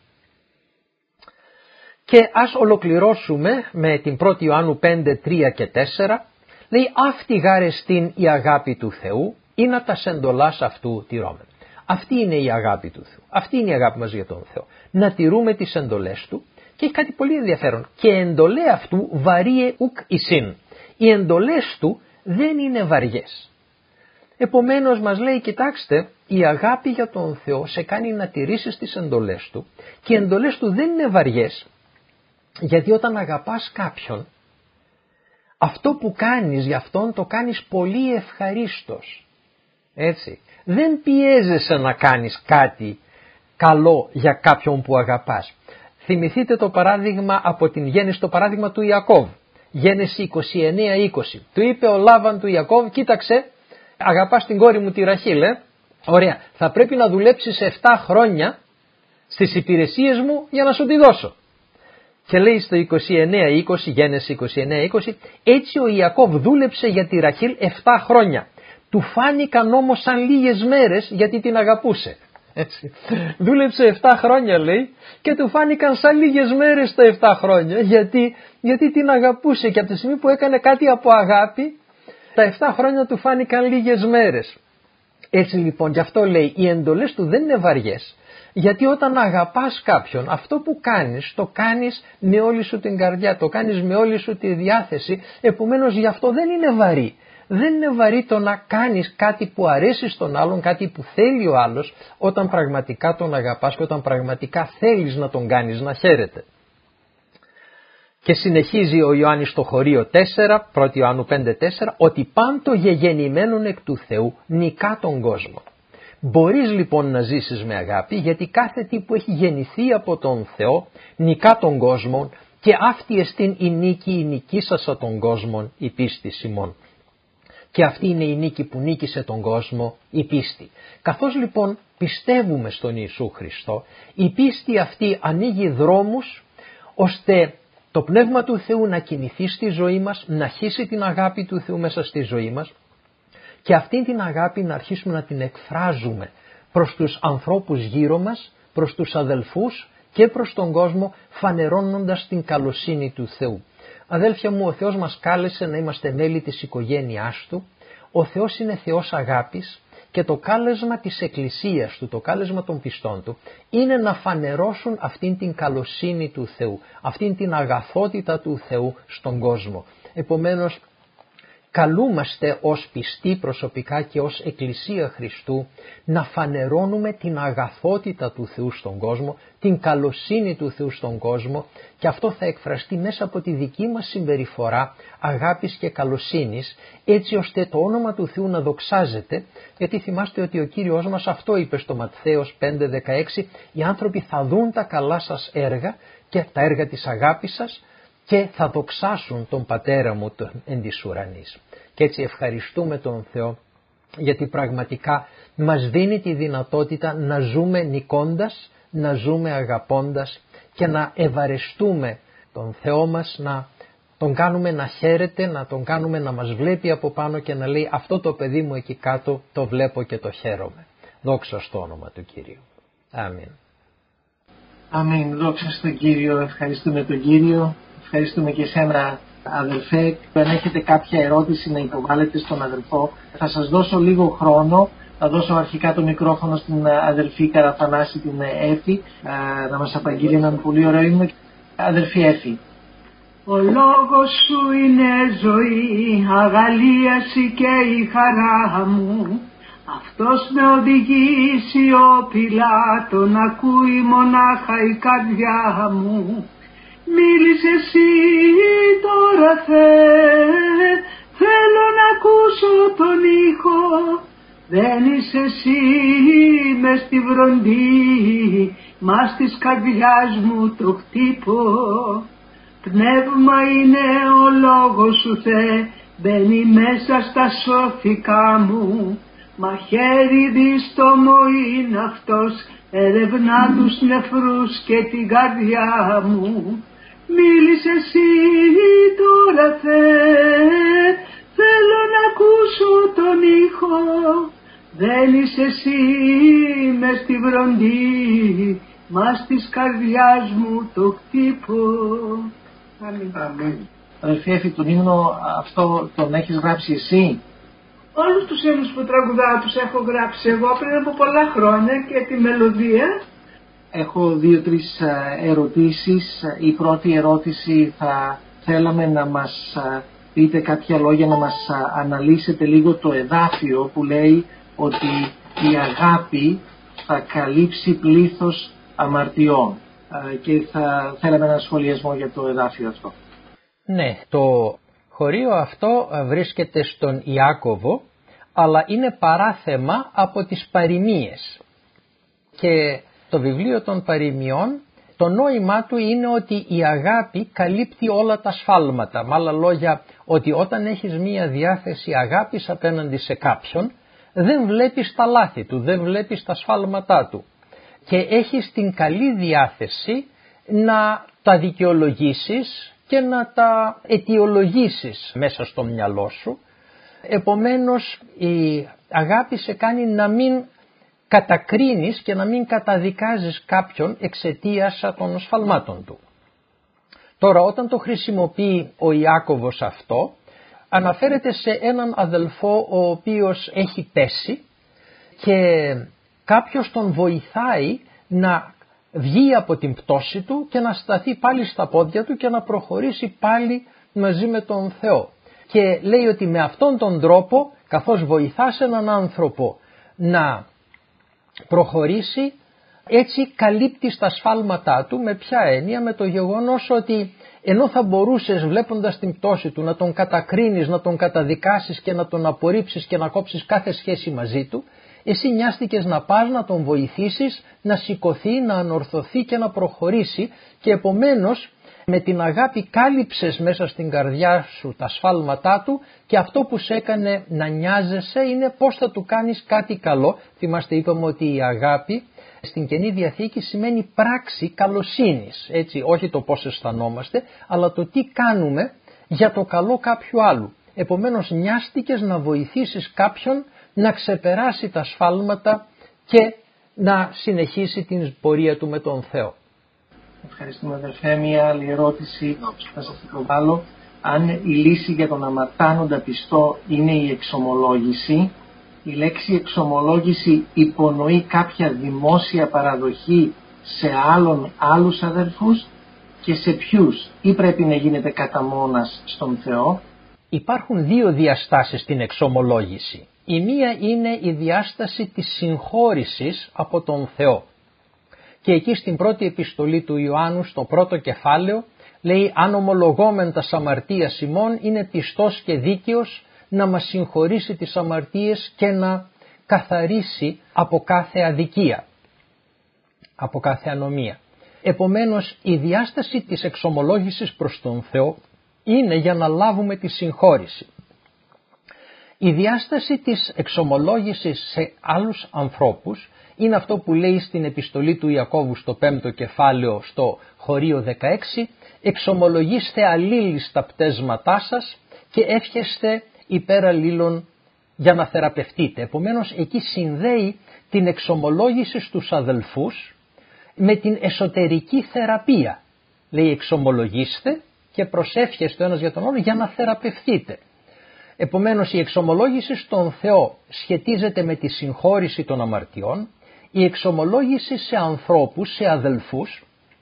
Και ας ολοκληρώσουμε με την 1 Ιωάννου 5, 3 και 4. Λέει αυτή γάρεστην η αγάπη του Θεού ή να τα εντολάς αυτού τηρώμεν. Αυτή είναι η αγάπη του Θεού. Αυτή είναι η αγάπη μας για τον Θεό. Να τηρούμε τις εντολές του. Και έχει κάτι πολύ ενδιαφέρον. Και εντολέ αυτού βαρύε ουκ εισίν. Οι εντολές του δεν είναι βαριές. Επομένως μας λέει, κοιτάξτε, η αγάπη για τον Θεό σε κάνει να τηρήσεις τις εντολές του. Και οι εντολές του δεν είναι βαριές. Γιατί όταν αγαπάς κάποιον, αυτό που κάνεις για αυτόν το κάνεις πολύ ευχαρίστως. Έτσι. Δεν πιέζεσαι να κάνεις κάτι καλό για κάποιον που αγαπάς. Θυμηθείτε το παράδειγμα από την γέννηση, το παράδειγμα του Ιακώβ. Γέννηση 29-20. Του είπε ο Λάβαν του Ιακώβ, κοίταξε, αγαπάς την κόρη μου τη Ραχήλ, Ωραία, θα πρέπει να δουλέψεις 7 χρόνια στις υπηρεσίες μου για να σου τη δώσω. Και λέει στο 29-20, Γέννηση 29-20, έτσι ο Ιακώβ δούλεψε για τη Ραχήλ 7 χρόνια. Του φάνηκαν όμως σαν λίγες μέρες γιατί την αγαπούσε. Έτσι. Δούλεψε 7 χρόνια λέει και του φάνηκαν σαν λίγες μέρες τα 7 χρόνια γιατί την αγαπούσε και από τη στιγμή που έκανε κάτι από αγάπη τα 7 χρόνια του φάνηκαν λίγες μέρες. Έτσι λοιπόν γι' αυτό λέει οι εντολές του δεν είναι βαριές. Γιατί όταν αγαπάς κάποιον, αυτό που κάνεις, το κάνεις με όλη σου την καρδιά, το κάνεις με όλη σου τη διάθεση, επομένως γι' αυτό δεν είναι βαρύ. Δεν είναι βαρύ το να κάνεις κάτι που αρέσει στον άλλον, κάτι που θέλει ο άλλος, όταν πραγματικά τον αγαπάς και όταν πραγματικά θέλεις να τον κάνεις να χαίρεται. Και συνεχίζει ο Ιωάννης στο χωρίο 4, 1 Ιωάννου 5:4, ότι πάντο γεγεννημένον εκ του Θεού νικά τον κόσμο. Μπορείς λοιπόν να ζήσεις με αγάπη, γιατί κάθε τι που έχει γεννηθεί από τον Θεό νικά τον κόσμο, και αυτή εστίν η νίκη η νικήσασα τον κόσμο η πίστη ημών. Και αυτή είναι η νίκη που νίκησε τον κόσμο, η πίστη. Καθώς λοιπόν πιστεύουμε στον Ιησού Χριστό, η πίστη αυτή ανοίγει δρόμους ώστε το Πνεύμα του Θεού να κινηθεί στη ζωή μας, να χύσει την αγάπη του Θεού μέσα στη ζωή μας και αυτή την αγάπη να αρχίσουμε να την εκφράζουμε προς τους ανθρώπους γύρω μας, προς τους αδελφούς και προς τον κόσμο, φανερώνοντας την καλοσύνη του Θεού. Αδέλφια μου, ο Θεός μας κάλεσε να είμαστε μέλη της οικογένειάς Του. Ο Θεός είναι Θεός αγάπης και το κάλεσμα της Εκκλησίας Του, το κάλεσμα των πιστών Του, είναι να φανερώσουν αυτήν την καλοσύνη του Θεού, αυτήν την αγαθότητα του Θεού στον κόσμο. Επομένως, καλούμαστε ως πιστοί προσωπικά και ως Εκκλησία Χριστού να φανερώνουμε την αγαθότητα του Θεού στον κόσμο, την καλοσύνη του Θεού στον κόσμο, και αυτό θα εκφραστεί μέσα από τη δική μας συμπεριφορά αγάπης και καλοσύνης, έτσι ώστε το όνομα του Θεού να δοξάζεται, γιατί θυμάστε ότι ο Κύριος μας αυτό είπε στο Ματθαίος 5:16, οι άνθρωποι θα δουν τα καλά σας έργα και τα έργα της αγάπης σας και θα δοξάσουν τον Πατέρα μου εν της ουρανής. Και έτσι ευχαριστούμε τον Θεό, γιατί πραγματικά μας δίνει τη δυνατότητα να ζούμε νικώντας, να ζούμε αγαπώντας και να ευαρεστούμε τον Θεό μας, να τον κάνουμε να χαίρεται, να τον κάνουμε να μας βλέπει από πάνω και να λέει αυτό το παιδί μου εκεί κάτω το βλέπω και το χαίρομαι. Δόξα στο όνομα του Κυρίου. Αμήν. Αμήν. Δόξα στον Κύριο. Ευχαριστούμε τον Κύριο. Ευχαριστούμε και εσένα, αδελφέ. Αν έχετε κάποια ερώτηση να υποβάλλετε στον αδελφό, θα σας δώσω λίγο χρόνο. Θα δώσω αρχικά το μικρόφωνο στην αδελφή Καραθανάση, την Έφη, να μας απαγγείλει έναν πολύ ωραίο ύμνο. Αδελφή Έφη. Ο λόγος σου είναι ζωή, αγαλίαση και η χαρά μου. Αυτός με οδηγεί σιωπηλά, τον ακούει μονάχα η καρδιά μου. Μίλησε εσύ τώρα Θεέ, θέλω να ακούσω τον ήχο. Δεν είσαι εσύ μες στη βροντή, μα της καρδιάς μου το χτύπω. Πνεύμα είναι ο λόγος σου Θεέ, μπαίνει μέσα στα σώθηκα μου. Μαχαίρι δίστομο είναι αυτός, ερευνά τους νεφρούς και την καρδιά μου. Μίλησε εσύ τώρα Θεέ, θέλω να ακούσω τον ήχο. Δεν είσαι εσύ μες στη βροντή, μα της καρδιάς μου το χτύπω. Αμήν. Αδελφέ Έφη, τον ύμνο αυτό τον έχεις γράψει εσύ? Όλους τους ύμνους που τραγουδάω τους έχω γράψει εγώ πριν από πολλά χρόνια και τη μελωδία. Έχω 2-3 ερωτήσεις. Η πρώτη ερώτηση, θα θέλαμε να μας πείτε κάποια λόγια, να μας αναλύσετε λίγο το εδάφιο που λέει ότι η αγάπη θα καλύψει πλήθος αμαρτιών, και θα θέλαμε ένα σχολιασμό για το εδάφιο αυτό. Ναι, το χωρίο αυτό βρίσκεται στον Ιάκωβο, αλλά είναι παράθεμα από τις παροιμίες. Και το βιβλίο των παροιμιών, το νόημά του είναι ότι η αγάπη καλύπτει όλα τα σφάλματα. Με άλλα λόγια, ότι όταν έχεις μία διάθεση αγάπης απέναντι σε κάποιον, δεν βλέπεις τα λάθη του, δεν βλέπεις τα σφάλματά του. Και έχεις την καλή διάθεση να τα δικαιολογήσεις και να τα αιτιολογήσεις μέσα στο μυαλό σου. Επομένως η αγάπη σε κάνει να μην κατακρίνεις και να μην καταδικάζεις κάποιον εξαιτίας των σφαλμάτων του. Τώρα όταν το χρησιμοποιεί ο Ιάκωβος αυτό, αναφέρεται σε έναν αδελφό ο οποίος έχει πέσει και κάποιος τον βοηθάει να βγει από την πτώση του και να σταθεί πάλι στα πόδια του και να προχωρήσει πάλι μαζί με τον Θεό. Και λέει ότι με αυτόν τον τρόπο, καθώς βοηθάς έναν άνθρωπο να προχωρήσει, έτσι καλύπτεις τα σφάλματά του. Με ποια έννοια? Με το γεγονός ότι ενώ θα μπορούσες, βλέποντας την πτώση του, να τον κατακρίνεις, να τον καταδικάσεις και να τον απορρίψεις και να κόψεις κάθε σχέση μαζί του, εσύ νοιάστηκες να πας να τον βοηθήσεις να σηκωθεί, να ανορθωθεί και να προχωρήσει, και επομένως με την αγάπη κάλυψες μέσα στην καρδιά σου τα σφάλματά του, και αυτό που σε έκανε να νοιάζεσαι είναι πώς θα του κάνεις κάτι καλό. Θυμάστε, είπαμε ότι η αγάπη στην Καινή Διαθήκη σημαίνει πράξη καλοσύνης, έτσι, όχι το πώς αισθανόμαστε, αλλά το τι κάνουμε για το καλό κάποιου άλλου. Επομένως νοιάστηκες να βοηθήσεις κάποιον να ξεπεράσει τα σφάλματα και να συνεχίσει την πορεία του με τον Θεό. Ευχαριστούμε, αδελφέ. Μία άλλη ερώτηση θα σας υποβάλω. Αν η λύση για τον αμαρτάνοντα πιστό είναι η εξομολόγηση, η λέξη εξομολόγηση υπονοεί κάποια δημόσια παραδοχή σε άλλους αδελφούς, και σε ποιους, ή πρέπει να γίνεται κατά μόνας στον Θεό? Υπάρχουν δύο διαστάσεις στην εξομολόγηση. Η μία είναι η διάσταση της συγχώρησης από τον Θεό. Και εκεί στην πρώτη επιστολή του Ιωάννου, στο πρώτο κεφάλαιο, λέει: «Αν ομολογόμεν τας αμαρτίας ημών, είναι πιστός και δίκαιος να μας συγχωρήσει τις αμαρτίες και να καθαρίσει από κάθε αδικία, από κάθε ανομία». Επομένως η διάσταση της εξομολόγησης προς τον Θεό είναι για να λάβουμε τη συγχώρηση. Η διάσταση της εξομολόγησης σε άλλους ανθρώπους είναι αυτό που λέει στην επιστολή του Ιακώβου στο 5ο κεφάλαιο, στο χωρίο 16: «Εξομολογήστε αλλήλεις τα πτέσματά σας και εύχεστε υπέρ αλλήλων για να θεραπευτείτε». Επομένως εκεί συνδέει την εξομολόγηση στους αδελφούς με την εσωτερική θεραπεία. Λέει εξομολογήστε και προσεύχεστε ο ένας για τον άλλο για να θεραπευτείτε. Επομένως η εξομολόγηση στον Θεό σχετίζεται με τη συγχώρηση των αμαρτιών. Η εξομολόγηση σε ανθρώπους, σε αδελφούς,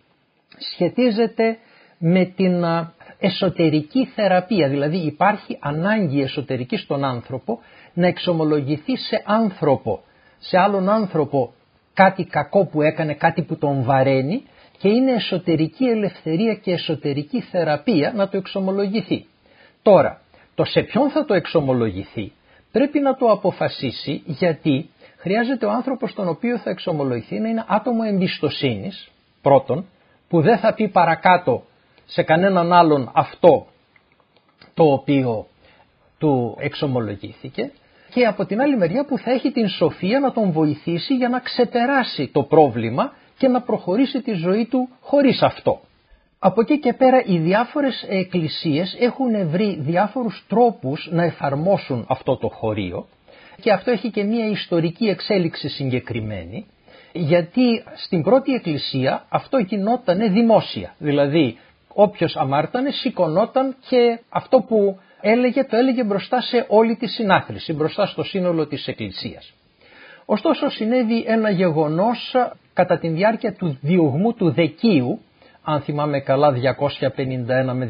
σχετίζεται με την εσωτερική θεραπεία. Δηλαδή υπάρχει ανάγκη εσωτερική στον άνθρωπο να εξομολογηθεί σε άνθρωπο, σε άλλον άνθρωπο, κάτι κακό που έκανε, κάτι που τον βαραίνει, και είναι εσωτερική ελευθερία και εσωτερική θεραπεία να το εξομολογηθεί. Τώρα, το σε ποιον θα το εξομολογηθεί πρέπει να το αποφασίσει, γιατί χρειάζεται ο άνθρωπος τον οποίο θα εξομολογηθεί να είναι άτομο εμπιστοσύνης, πρώτον, που δεν θα πει παρακάτω σε κανέναν άλλον αυτό το οποίο του εξομολογήθηκε, και από την άλλη μεριά που θα έχει την σοφία να τον βοηθήσει για να ξεπεράσει το πρόβλημα και να προχωρήσει τη ζωή του χωρίς αυτό. Από εκεί και πέρα οι διάφορες εκκλησίες έχουν βρει διάφορους τρόπους να εφαρμόσουν αυτό το χωρίο, και αυτό έχει και μία ιστορική εξέλιξη συγκεκριμένη, γιατί στην πρώτη εκκλησία αυτό γινόταν δημόσια, δηλαδή όποιος αμάρτανε σηκωνόταν και αυτό που έλεγε το έλεγε μπροστά σε όλη τη συνάθρηση, μπροστά στο σύνολο της εκκλησίας. Ωστόσο συνέβη ένα γεγονός κατά τη διάρκεια του διωγμού του Δεκίου, αν θυμάμαι καλά 251 με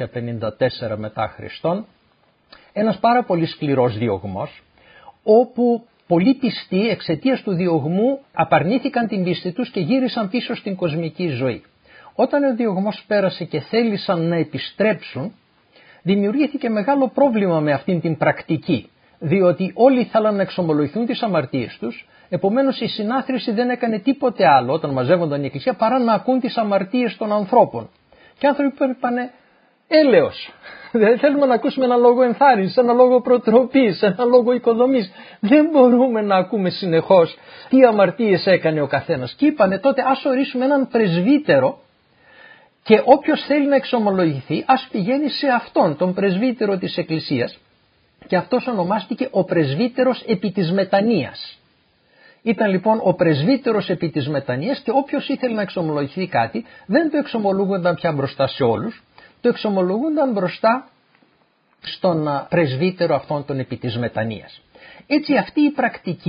254 μετά Χριστόν, ένας πάρα πολύ σκληρός διωγμός, όπου πολλοί πιστοί εξαιτίας του διωγμού απαρνήθηκαν την πίστη τους και γύρισαν πίσω στην κοσμική ζωή. Όταν ο διωγμός πέρασε και θέλησαν να επιστρέψουν, δημιουργήθηκε μεγάλο πρόβλημα με αυτήν την πρακτική, διότι όλοι ήθελαν να εξομολογηθούν τις αμαρτίες τους, επομένως η συνάθρηση δεν έκανε τίποτε άλλο όταν μαζεύονταν η εκκλησία παρά να ακούν τις αμαρτίες των ανθρώπων. Και οι άνθρωποι είπανε έλεος, δεν θέλουμε να ακούσουμε ένα λόγο ενθάρρυνσης, ένα λόγο προτροπής, ένα λόγο οικοδομής. Δεν μπορούμε να ακούμε συνεχώς τι αμαρτίες έκανε ο καθένας. Και είπανε τότε ας ορίσουμε έναν πρεσβύτερο, και όποιος θέλει να εξομολογηθεί ας πηγαίνει σε αυτόν, τον πρεσβύτερο της εκκλησίας, και αυτός ονομάστηκε ο πρεσβύτερος επί της μετανοίας. Ήταν λοιπόν ο πρεσβύτερος επί της μετανοίας, και όποιος ήθελε να εξομολογηθεί κάτι δεν το εξομολογούνταν πια μπροστά σε όλους, το εξομολογούνταν μπροστά στον πρεσβύτερο αυτόν τον επί της μετανοίας. Έτσι αυτή η πρακτική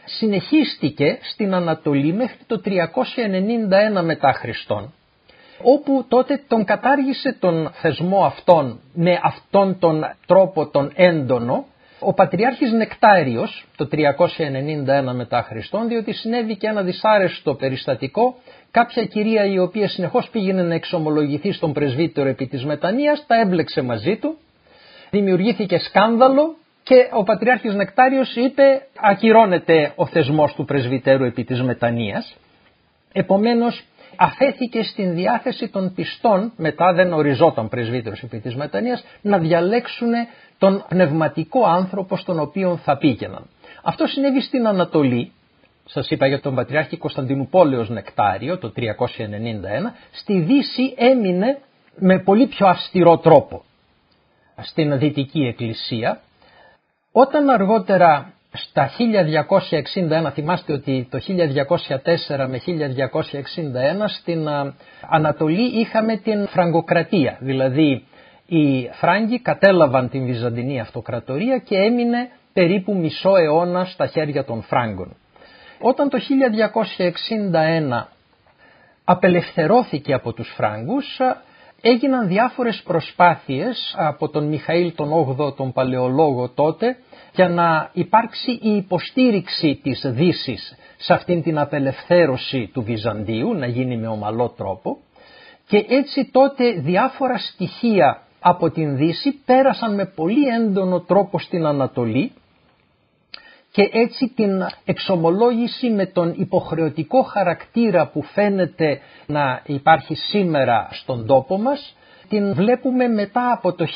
συνεχίστηκε στην Ανατολή μέχρι το 391 μετά Χριστόν, όπου τότε τον κατάργησε τον θεσμό αυτόν με αυτόν τον τρόπο τον έντονο ο Πατριάρχης Νεκτάριος το 391 μετά Χριστόν, διότι συνέβη και ένα δυσάρεστο περιστατικό. Κάποια κυρία η οποία συνεχώς πήγαινε να εξομολογηθεί στον πρεσβύτερο επί της μετανοίας, τα έμπλεξε μαζί του, δημιουργήθηκε σκάνδαλο και ο Πατριάρχης Νεκτάριος είπε ακυρώνεται ο θεσμός του πρεσβυτέρου επί της μετανοίας. Επομένως αφέθηκε στην διάθεση των πιστών, μετά δεν οριζόταν πρεσβύτερος επί της μετανοίας, να διαλέξουν τον πνευματικό άνθρωπο στον οποίο θα πήγαιναν. Αυτό συνέβη στην Ανατολή. Σας είπα για τον Πατριάρχη Κωνσταντινουπόλεως Νεκτάριο το 391, στη Δύση έμεινε με πολύ πιο αυστηρό τρόπο στην Δυτική Εκκλησία. Όταν αργότερα στα 1261, θυμάστε ότι το 1204 με 1261 στην Ανατολή είχαμε την Φραγκοκρατία, δηλαδή οι Φράγκοι κατέλαβαν την Βυζαντινή Αυτοκρατορία και έμεινε περίπου μισό αιώνα στα χέρια των Φράγκων. Όταν το 1261 απελευθερώθηκε από τους Φράγκους, έγιναν διάφορες προσπάθειες από τον Μιχαήλ τον 8ο, τον Παλαιολόγο τότε, για να υπάρξει η υποστήριξη της Δύσης σε αυτήν την απελευθέρωση του Βυζαντίου, να γίνει με ομαλό τρόπο, και έτσι τότε διάφορα στοιχεία από την Δύση πέρασαν με πολύ έντονο τρόπο στην Ανατολή και έτσι την εξομολόγηση με τον υποχρεωτικό χαρακτήρα που φαίνεται να υπάρχει σήμερα στον τόπο μας, την βλέπουμε μετά από το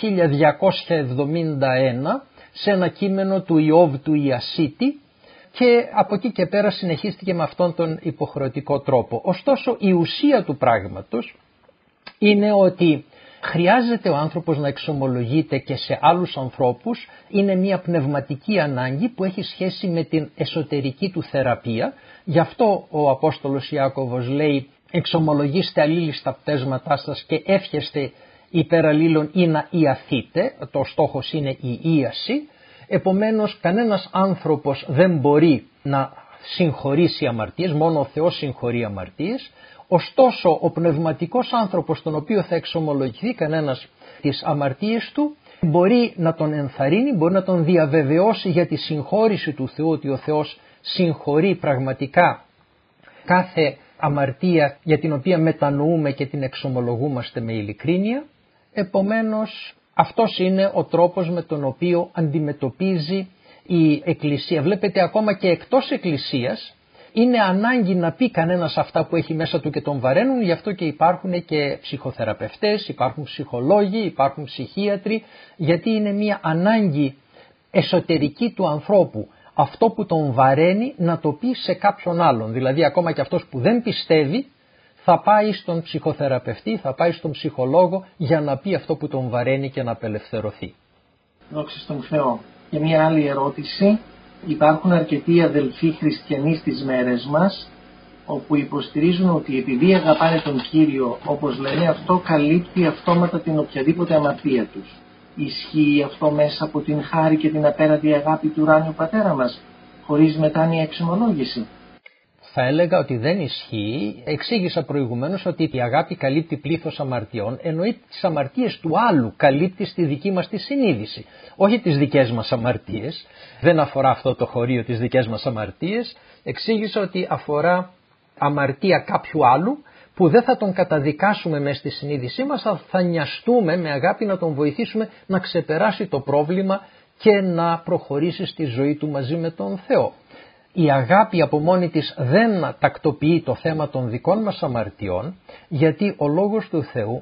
1271 σε ένα κείμενο του Ιώβ του Ιασίτη και από εκεί και πέρα συνεχίστηκε με αυτόν τον υποχρεωτικό τρόπο. Ωστόσο η ουσία του πράγματος είναι ότι χρειάζεται ο άνθρωπος να εξομολογείται και σε άλλους ανθρώπους, είναι μια πνευματική ανάγκη που έχει σχέση με την εσωτερική του θεραπεία. Γι' αυτό ο Απόστολος Ιάκωβος λέει εξομολογήστε αλλήλεις τα πτέσματά σας και εύχεστε υπέρ αλλήλων ή να ιαθείτε, το στόχος είναι η ίαση. Επομένως κανένας άνθρωπος δεν μπορεί να συγχωρήσει αμαρτίες, μόνο ο Θεός συγχωρεί αμαρτίες. Ωστόσο ο πνευματικός άνθρωπος τον οποίο θα εξομολογηθεί κανένας τις αμαρτίες του μπορεί να τον ενθαρρύνει, μπορεί να τον διαβεβαιώσει για τη συγχώρηση του Θεού, ότι ο Θεός συγχωρεί πραγματικά κάθε αμαρτία για την οποία μετανοούμε και την εξομολογούμαστε με ειλικρίνεια. Επομένως αυτός είναι ο τρόπος με τον οποίο αντιμετωπίζει η Εκκλησία. Βλέπετε ακόμα και εκτός Εκκλησίας είναι ανάγκη να πει κανένας αυτά που έχει μέσα του και τον βαραίνουν, γι' αυτό και υπάρχουν και ψυχοθεραπευτές, υπάρχουν ψυχολόγοι, υπάρχουν ψυχίατροι, γιατί είναι μια ανάγκη εσωτερική του ανθρώπου αυτό που τον βαραίνει να το πει σε κάποιον άλλον. Δηλαδή ακόμα και αυτός που δεν πιστεύει θα πάει στον ψυχοθεραπευτή, θα πάει στον ψυχολόγο για να πει αυτό που τον βαραίνει και να απελευθερωθεί. Δόξα στον Θεό. Και μια άλλη ερώτηση. Υπάρχουν αρκετοί αδελφοί χριστιανοί στις μέρες μας όπου υποστηρίζουν ότι επειδή αγαπάνε τον Κύριο, όπως λένε, αυτό καλύπτει αυτόματα την οποιαδήποτε αμαρτία τους. Ισχύει αυτό μέσα από την χάρη και την απέραντη αγάπη του ουράνιου Πατέρα μας, χωρίς μετάνοια εξομολόγηση? Θα έλεγα ότι δεν ισχύει. Εξήγησα προηγουμένως ότι η αγάπη καλύπτει πλήθος αμαρτιών, εννοεί τις αμαρτίες του άλλου, καλύπτει στη δική μας τη συνείδηση. Όχι τις δικές μας αμαρτίες, δεν αφορά αυτό το χωρίο τις δικές μας αμαρτίες. Εξήγησα ότι αφορά αμαρτία κάποιου άλλου που δεν θα τον καταδικάσουμε μέσα στη συνείδησή μας, θα νοιαστούμε με αγάπη να τον βοηθήσουμε να ξεπεράσει το πρόβλημα και να προχωρήσει στη ζωή του μαζί με τον Θεό. Η αγάπη από μόνη της δεν τακτοποιεί το θέμα των δικών μας αμαρτιών, γιατί ο Λόγος του Θεού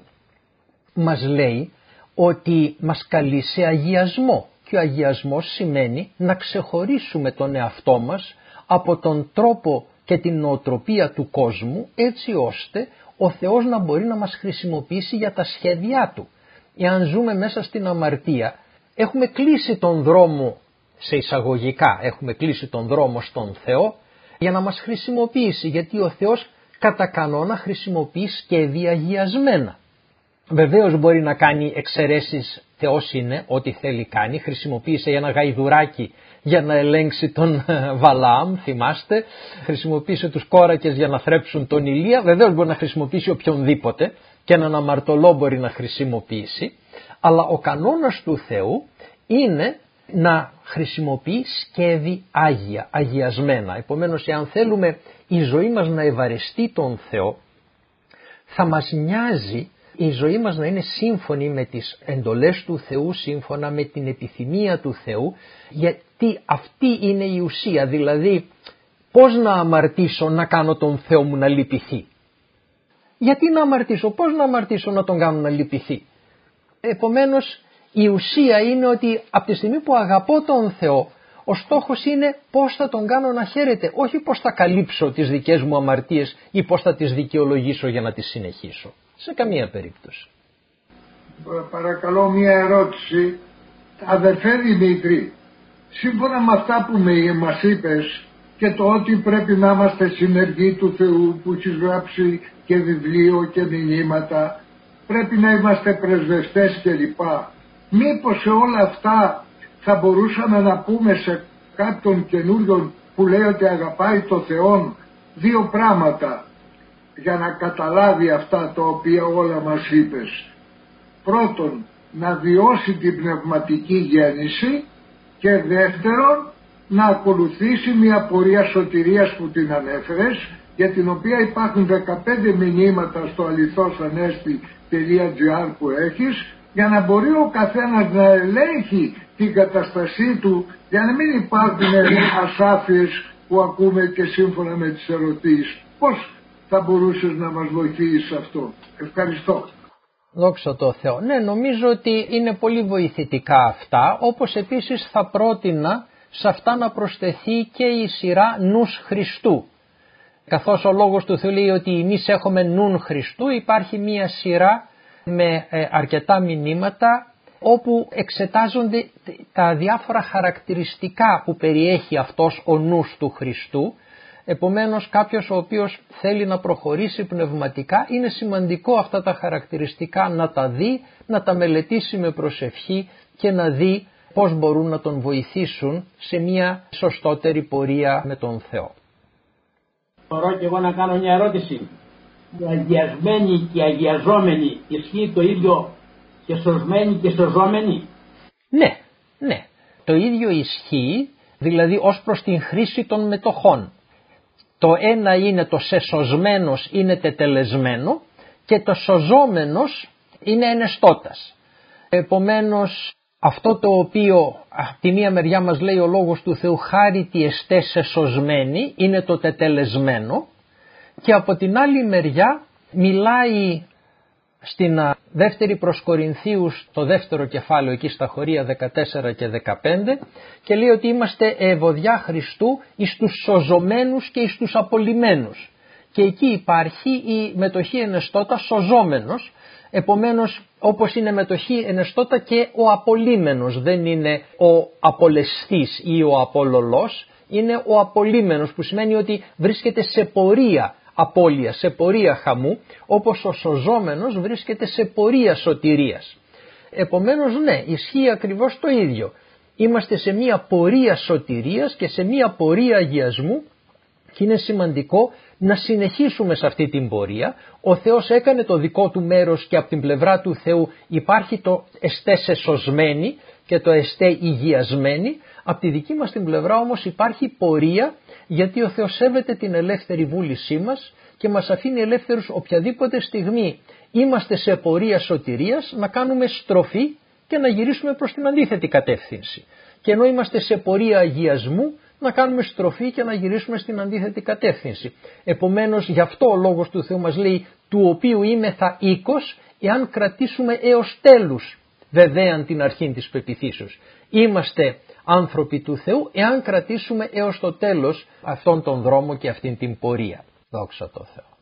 μας λέει ότι μας καλεί σε αγιασμό και ο αγιασμός σημαίνει να ξεχωρίσουμε τον εαυτό μας από τον τρόπο και την νοοτροπία του κόσμου, έτσι ώστε ο Θεός να μπορεί να μας χρησιμοποιήσει για τα σχέδιά Του. Εάν ζούμε μέσα στην αμαρτία, έχουμε κλείσει τον δρόμο, σε εισαγωγικά έχουμε κλείσει τον δρόμο στον Θεό για να μας χρησιμοποιήσει, γιατί ο Θεός κατά κανόνα χρησιμοποιεί σχέδια αγιασμένα. Βεβαίως μπορεί να κάνει εξαιρέσεις, Θεός είναι, ό,τι θέλει κάνει. Χρησιμοποίησε ένα γαϊδουράκι για να ελέγξει τον Βαλάμ, θυμάστε. Χρησιμοποίησε τους κόρακες για να θρέψουν τον Ηλία. Βεβαίως μπορεί να χρησιμοποιήσει οποιονδήποτε και έναν αμαρτωλό μπορεί να χρησιμοποιήσει. Αλλά ο κανόνας του Θεού είναι να χρησιμοποιεί σκεύη άγια, αγιασμένα. Επομένως, εάν θέλουμε η ζωή μας να ευαρεστεί τον Θεό, θα μας νοιάζει η ζωή μας να είναι σύμφωνη με τις εντολές του Θεού, σύμφωνα με την επιθυμία του Θεού, γιατί αυτή είναι η ουσία. Δηλαδή, πώς να αμαρτήσω να κάνω τον Θεό μου να λυπηθεί? Γιατί να αμαρτήσω, πώς να αμαρτήσω να τον κάνω να λυπηθεί? Επομένως, η ουσία είναι ότι από τη στιγμή που αγαπώ τον Θεό, ο στόχος είναι πώς θα τον κάνω να χαίρεται, όχι πώς θα καλύψω τις δικές μου αμαρτίες ή πώς θα τις δικαιολογήσω για να τις συνεχίσω. Σε καμία περίπτωση. Παρακαλώ μία ερώτηση. Αδερφέ Δημήτρη, σύμφωνα με αυτά που μας είπες και το ότι πρέπει να είμαστε συνεργοί του Θεού που έχεις γράψει και βιβλίο και μηνύματα, πρέπει να είμαστε πρεσβευτές κλπ. Μήπως σε όλα αυτά θα μπορούσαμε να πούμε σε κάποιον καινούριον που λέει ότι αγαπάει το Θεό δύο πράγματα για να καταλάβει αυτά τα οποία όλα μας είπες. Πρώτον, να βιώσει την πνευματική γέννηση και δεύτερον, να ακολουθήσει μια πορεία σωτηρίας που την ανέφερες, για την οποία υπάρχουν 15 μηνύματα στο αληθώsanesti.gr που έχεις, για να μπορεί ο καθένας να ελέγχει την καταστασή του, για να μην υπάρχουν ασάφειες που ακούμε και σύμφωνα με τις ερωτήσεις. Πώς θα μπορούσες να μας βοηθήσεις αυτό? Ευχαριστώ. Δόξα τω Θεώ. Ναι, νομίζω ότι είναι πολύ βοηθητικά αυτά, όπως επίσης θα πρότεινα σε αυτά να προσθεθεί και η σειρά νους Χριστού. Καθώς ο λόγος του Θεού λέει ότι εμείς έχουμε νουν Χριστού, υπάρχει μία σειρά με αρκετά μηνύματα όπου εξετάζονται τα διάφορα χαρακτηριστικά που περιέχει αυτός ο νους του Χριστού. Επομένως, κάποιος ο οποίος θέλει να προχωρήσει πνευματικά, είναι σημαντικό αυτά τα χαρακτηριστικά να τα δει, να τα μελετήσει με προσευχή και να δει πώς μπορούν να τον βοηθήσουν σε μια σωστότερη πορεία με τον Θεό. Μπορώ και εγώ να κάνω μια ερώτηση? Οι αγιασμένοι και οι αγιαζόμενοι ισχύει το ίδιο και σωσμένοι και σωζόμενοι? Ναι. Το ίδιο ισχύει, δηλαδή ως προς την χρήση των μετοχών. Το ένα είναι το σεσωσμένος είναι τετελεσμένο και το σωζόμενος είναι ενεστώτας. Επομένως, αυτό το οποίο από τη μία μεριά μας λέει ο λόγος του Θεού, χάρητι εστέ σεσωσμένοι, είναι το τετελεσμένο, και από την άλλη μεριά μιλάει στην δεύτερη προς Κορινθίους, το δεύτερο κεφάλαιο, εκεί στα χωρία 14 και 15, και λέει ότι είμαστε ευωδιά Χριστού εις τους σωζομένους και εις τους απολυμένους. Και εκεί υπάρχει η μετοχή ενεστώτα σωζόμενος. Επομένως, όπως είναι μετοχή ενεστώτα και ο απολύμενος, δεν είναι ο απολεσθής ή ο απολολός, είναι ο απολύμενος, που σημαίνει ότι βρίσκεται σε πορεία απώλεια, σε πορεία χαμού, όπως ο σωζόμενος βρίσκεται σε πορεία σωτηρίας. Επομένως, ναι, ισχύει ακριβώς το ίδιο. Είμαστε σε μια πορεία σωτηρίας και σε μια πορεία αγιασμού και είναι σημαντικό να συνεχίσουμε σε αυτή την πορεία. Ο Θεός έκανε το δικό του μέρος και από την πλευρά του Θεού υπάρχει το εστέ σεσωσμένοι και το εστέ υγιασμένοι. Από τη δική μας την πλευρά όμως υπάρχει πορεία, γιατί ο Θεός σέβεται την ελεύθερη βούλησή μας και μας αφήνει ελεύθερους οποιαδήποτε στιγμή είμαστε σε πορεία σωτηρίας να κάνουμε στροφή και να γυρίσουμε προς την αντίθετη κατεύθυνση. Και ενώ είμαστε σε πορεία αγιασμού να κάνουμε στροφή και να γυρίσουμε στην αντίθετη κατεύθυνση. Επομένως, γι' αυτό ο λόγος του Θεού μας λέει του οποίου είμεθα οίκος εάν κρατήσουμε έως τέλους βεβαίαν την αρχή της πεποιθήσεως. Είμαστε άνθρωποι του Θεού εάν κρατήσουμε έως το τέλος αυτόν τον δρόμο και αυτήν την πορεία. Δόξα τω Θεώ.